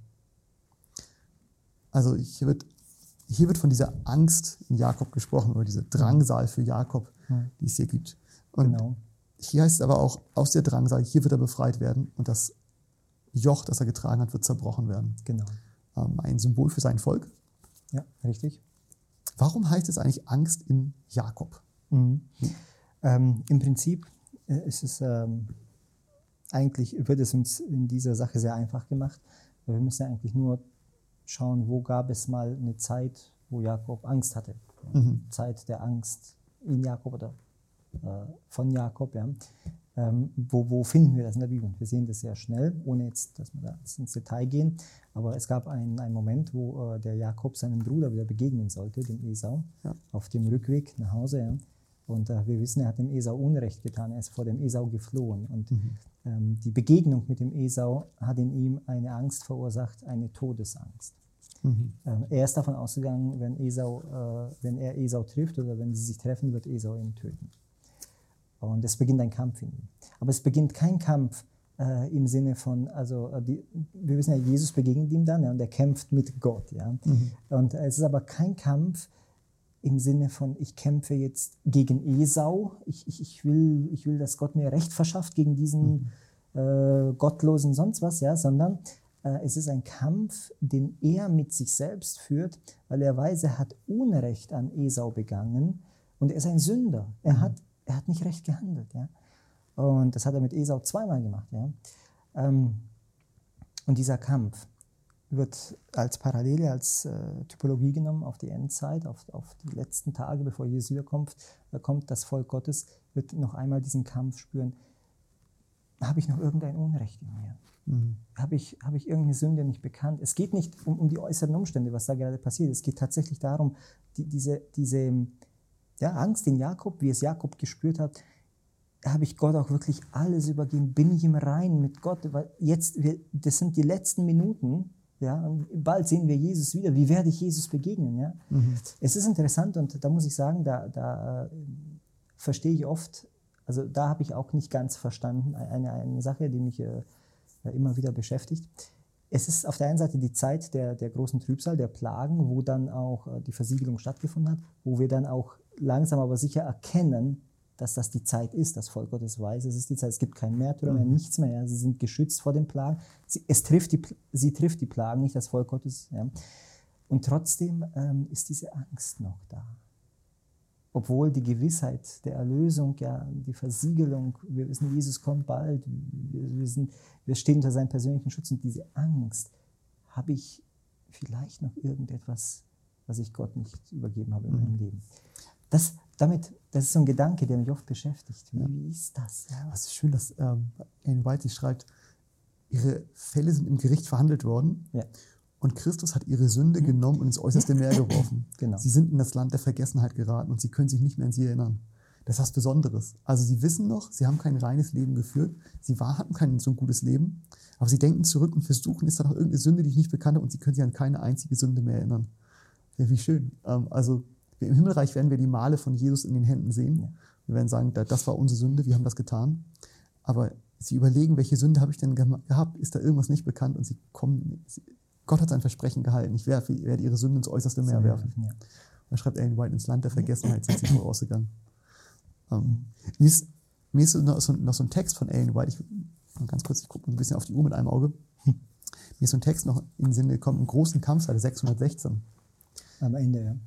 Also hier wird, hier wird von dieser Angst in Jakob gesprochen, oder diese Drangsal für Jakob, die es hier gibt. Und Genau. hier heißt es aber auch, aus der Drangsal, hier wird er befreit werden und das Joch, das er getragen hat, wird zerbrochen werden. Genau. Ähm, ein Symbol für sein Volk. Ja, richtig. Warum heißt es eigentlich Angst in Jakob? Mhm. Ähm, Im Prinzip äh, ist es ähm, eigentlich, wird es uns in dieser Sache sehr einfach gemacht. Wir müssen eigentlich nur schauen, wo gab es mal eine Zeit, wo Jakob Angst hatte. Mhm. Zeit der Angst in Jakob oder äh, von Jakob. Ja. Ähm, wo, wo finden wir das in der Bibel? Wir sehen das sehr schnell, ohne jetzt, dass wir da ins Detail gehen. Aber es gab einen, einen Moment, wo äh, der Jakob seinem Bruder wieder begegnen sollte, dem Esau, Ja. auf dem Rückweg nach Hause. Ja. Und äh, wir wissen, er hat dem Esau Unrecht getan. Er ist vor dem Esau geflohen. Und Mhm. ähm, die Begegnung mit dem Esau hat in ihm eine Angst verursacht, eine Todesangst. Mhm. Ähm, er ist davon ausgegangen, wenn, Esau, äh, wenn er Esau trifft oder wenn sie sich treffen, wird Esau ihn töten. Und es beginnt ein Kampf in ihm. Aber es beginnt kein Kampf äh, im Sinne von, also äh, die, wir wissen ja, Jesus begegnet ihm dann, ja, und er kämpft mit Gott. Ja. Mhm. Und es ist aber kein Kampf im Sinne von, ich kämpfe jetzt gegen Esau, ich, ich, ich, will, ich will, dass Gott mir Recht verschafft gegen diesen mhm. äh, gottlosen sonst was, ja, sondern äh, es ist ein Kampf, den er mit sich selbst führt, weil er weiß, er hat Unrecht an Esau begangen und er ist ein Sünder. Er Mhm. hat Er hat nicht recht gehandelt. Ja? Und das hat er mit Esau zweimal gemacht. Ja? Ähm, und dieser Kampf wird als Parallele, als äh, Typologie genommen auf die Endzeit, auf, auf die letzten Tage, bevor Jesus wiederkommt. Da kommt das Volk Gottes, wird noch einmal diesen Kampf spüren. Habe ich noch irgendein Unrecht in mir? Mhm. Habe ich, habe ich irgendeine Sünde nicht bekannt? Es geht nicht um, um die äußeren Umstände, was da gerade passiert. Es geht tatsächlich darum, die, diese, diese Ja, Angst in Jakob, wie es Jakob gespürt hat, habe ich Gott auch wirklich alles übergeben, bin ich im Reinen mit Gott, weil jetzt, wir, das sind die letzten Minuten, ja, und bald sehen wir Jesus wieder, wie werde ich Jesus begegnen, ja. Mhm. Es ist interessant und da muss ich sagen, da, da äh, verstehe ich oft, also da habe ich auch nicht ganz verstanden, eine, eine Sache, die mich äh, immer wieder beschäftigt. Es ist auf der einen Seite die Zeit der, der großen Trübsal, der Plagen, wo dann auch äh, die Versiegelung stattgefunden hat, wo wir dann auch langsam aber sicher erkennen, dass das die Zeit ist, das Volk Gottes weiß, es ist die Zeit, es gibt kein Märtyrer mehr, nichts mehr, ja. Sie sind geschützt vor den Plagen, sie, es trifft die, sie trifft die Plagen, nicht das Volk Gottes. Ja. Und trotzdem ähm, ist diese Angst noch da. Obwohl die Gewissheit der Erlösung, ja, die Versiegelung, wir wissen, Jesus kommt bald, wir, wir, sind, wir stehen unter seinem persönlichen Schutz und diese Angst, habe ich vielleicht noch irgendetwas, was ich Gott nicht übergeben habe in Mhm. meinem Leben. Das, damit, das ist so ein Gedanke, der mich oft beschäftigt. Wie, wie ist das? Ja. Es ist schön, dass ähm, Ellen White sich schreibt, ihre Fälle sind im Gericht verhandelt worden Ja. und Christus hat ihre Sünde genommen und ins äußerste Meer geworfen. Genau. Sie sind in das Land der Vergessenheit geraten und sie können sich nicht mehr an sie erinnern. Das ist was Besonderes. Also sie wissen noch, sie haben kein reines Leben geführt, sie war, hatten kein so gutes Leben, aber sie denken zurück und versuchen, ist da noch irgendeine Sünde, die ich nicht bekannt habe und sie können sich an keine einzige Sünde mehr erinnern. Ja, wie schön. Ähm, also im Himmelreich werden wir die Male von Jesus in den Händen sehen. Ja. Wir werden sagen, das war unsere Sünde, wir haben das getan. Aber sie überlegen, welche Sünde habe ich denn gehabt? Ist da irgendwas nicht bekannt? Und sie kommen, sie, Gott hat sein Versprechen gehalten. Ich werde, werde ihre Sünde ins äußerste Meer werfen. Ja. Und dann schreibt Ellen White, ins Land der Vergessenheit sind sie vorausgegangen. Ähm, mir, ist, mir ist noch so, noch so ein Text von Ellen White, ich, ganz kurz, ich gucke ein bisschen auf die Uhr mit einem Auge. Mir ist so ein Text noch in den Sinn gekommen, im großen Kampf, Seite sechshundertsechzehn. Am Ende, ja.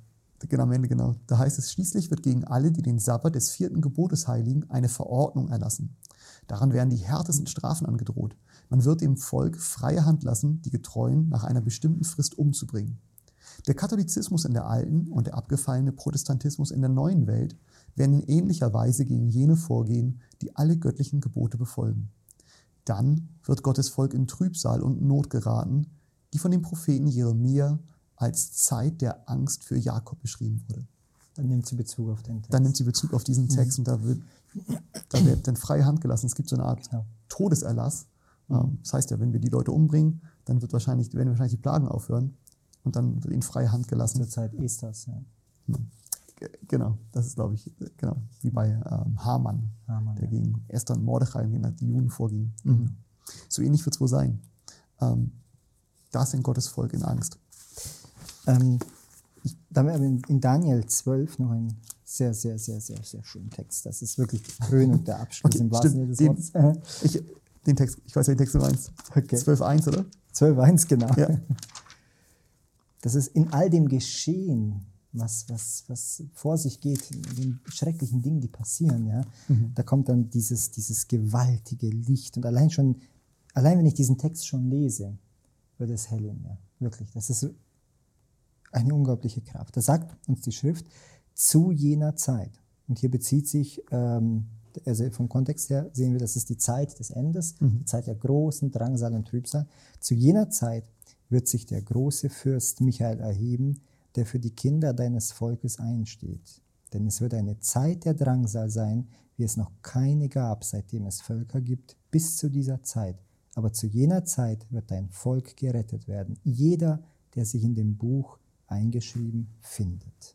genau, am Ende, genau. Da heißt es, schließlich wird gegen alle, die den Sabbat des vierten Gebotes heiligen, eine Verordnung erlassen. Daran werden die härtesten Strafen angedroht. Man wird dem Volk freie Hand lassen, die Getreuen nach einer bestimmten Frist umzubringen. Der Katholizismus in der alten und der abgefallene Protestantismus in der neuen Welt werden in ähnlicher Weise gegen jene vorgehen, die alle göttlichen Gebote befolgen. Dann wird Gottes Volk in Trübsal und Not geraten, die von dem Propheten Jeremia als Zeit der Angst für Jakob beschrieben wurde. Dann nimmt sie Bezug auf den Text. Dann nimmt sie Bezug auf diesen Text mhm. und da wird, da wird dann freie Hand gelassen. Es gibt so eine Art genau. Todeserlass. Mhm. Das heißt ja, wenn wir die Leute umbringen, dann wird wahrscheinlich, werden wahrscheinlich die Plagen aufhören und dann wird ihnen freie Hand gelassen. Zur Zeit Esters, ja. Mhm. Genau, das ist, glaube ich, genau wie bei ähm, Haman, Haman, der ja. gegen Esther und Mordechai und die Juden vorging. Mhm. So ähnlich wird es wohl sein. Ähm, da sind Gottes Volk in Angst. Ähm, ich, da haben wir in Daniel zwölf noch einen sehr, sehr, sehr, sehr, sehr schönen Text. Das ist wirklich die Krönung, der Abschluss okay, im wahrsten Sinne des Wortes. Den, ich, den Text, ich weiß ja den Text Nummer eins. Okay. zwölf eins, oder? zwölf eins, genau. Ja. Das ist in all dem Geschehen, was, was, was vor sich geht, in den schrecklichen Dingen, die passieren, ja, mhm. da kommt dann dieses, dieses gewaltige Licht. Und allein schon, allein wenn ich diesen Text schon lese, wird es hell in mir. Wirklich, das ist eine unglaubliche Kraft. Da sagt uns die Schrift, zu jener Zeit. Und hier bezieht sich, ähm, also vom Kontext her sehen wir, das ist die Zeit des Endes, mhm. die Zeit der großen Drangsal und Trübsal. Zu jener Zeit wird sich der große Fürst Michael erheben, der für die Kinder deines Volkes einsteht. Denn es wird eine Zeit der Drangsal sein, wie es noch keine gab, seitdem es Völker gibt, bis zu dieser Zeit. Aber zu jener Zeit wird dein Volk gerettet werden. Jeder, der sich in dem Buch eingeschrieben findet.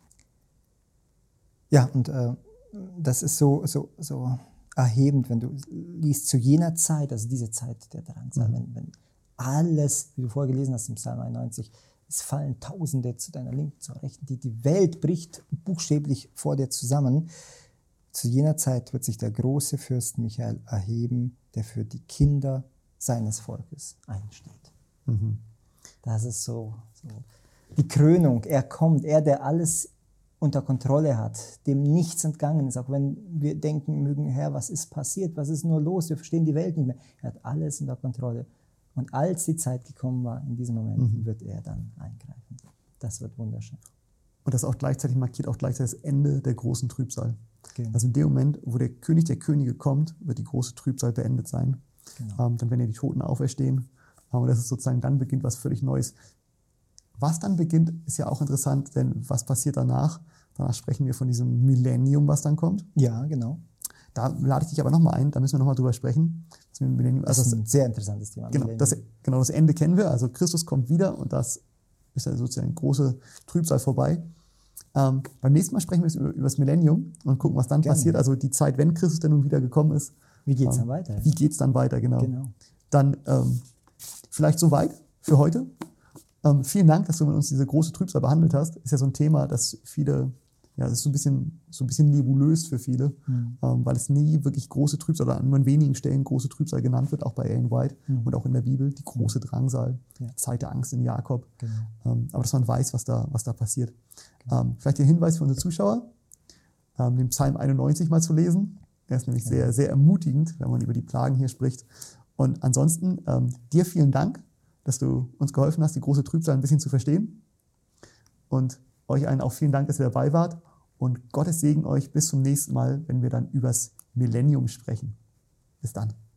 Ja, und äh, das ist so, so, so erhebend, wenn du liest, zu jener Zeit, also diese Zeit der Drangsal, mhm. wenn, wenn alles, wie du vorher gelesen hast im Psalm einundneunzig, es fallen Tausende zu deiner Linken, zur Rechten, die, die Welt bricht buchstäblich vor dir zusammen. Zu jener Zeit wird sich der große Fürst Michael erheben, der für die Kinder seines Volkes einsteht. Mhm. Das ist so, so die Krönung. Er kommt, er, der alles unter Kontrolle hat, dem nichts entgangen ist, auch wenn wir denken mögen, Herr, was ist passiert, was ist nur los, wir verstehen die Welt nicht mehr. Er hat alles unter Kontrolle. Und als die Zeit gekommen war, in diesem Moment, mhm. wird er dann eingreifen. Das wird wunderschön. Und das auch gleichzeitig markiert auch gleichzeitig das Ende der großen Trübsal. Genau. Also in dem Moment, wo der König der Könige kommt, wird die große Trübsal beendet sein. Genau. Ähm, dann werden ja die Toten auferstehen. Und das ist sozusagen, dann beginnt was völlig Neues. Was dann beginnt, ist ja auch interessant, denn was passiert danach? Danach sprechen wir von diesem Millennium, was dann kommt. Ja, genau. Da lade ich dich aber nochmal ein, da müssen wir nochmal drüber sprechen. Das, Millennium, also das ist ein sehr interessantes Thema. Genau das, genau, das Ende kennen wir, also Christus kommt wieder und das ist ja sozusagen eine große Trübsal vorbei. Ähm, beim nächsten Mal sprechen wir über, über das Millennium und gucken, was dann Gerne. passiert, also die Zeit, wenn Christus dann nun wieder gekommen ist. Wie geht es ähm, dann weiter? Wie geht es dann weiter, genau. genau. Dann ähm, vielleicht soweit für heute. Ähm, vielen Dank, dass du mit uns diese große Trübsal behandelt hast. Ist ja so ein Thema, das viele... Ja, das ist so ein bisschen, so ein bisschen nebulös für viele, mhm. ähm, weil es nie wirklich große Trübsal oder nur an wenigen Stellen große Trübsal genannt wird, auch bei Ellen White mhm. und auch in der Bibel, die große Drangsal, ja. Zeit der Angst in Jakob. Genau. Ähm, aber dass man weiß, was da, was da passiert. Genau. Ähm, vielleicht der Hinweis für unsere Zuschauer, ähm, den Psalm einundneunzig mal zu lesen. Der ist nämlich ja. sehr, sehr ermutigend, wenn man über die Plagen hier spricht. Und ansonsten ähm, dir vielen Dank, dass du uns geholfen hast, die große Trübsal ein bisschen zu verstehen. Und euch allen auch vielen Dank, dass ihr dabei wart. Und Gottes Segen euch bis zum nächsten Mal, wenn wir dann übers Millennium sprechen. Bis dann.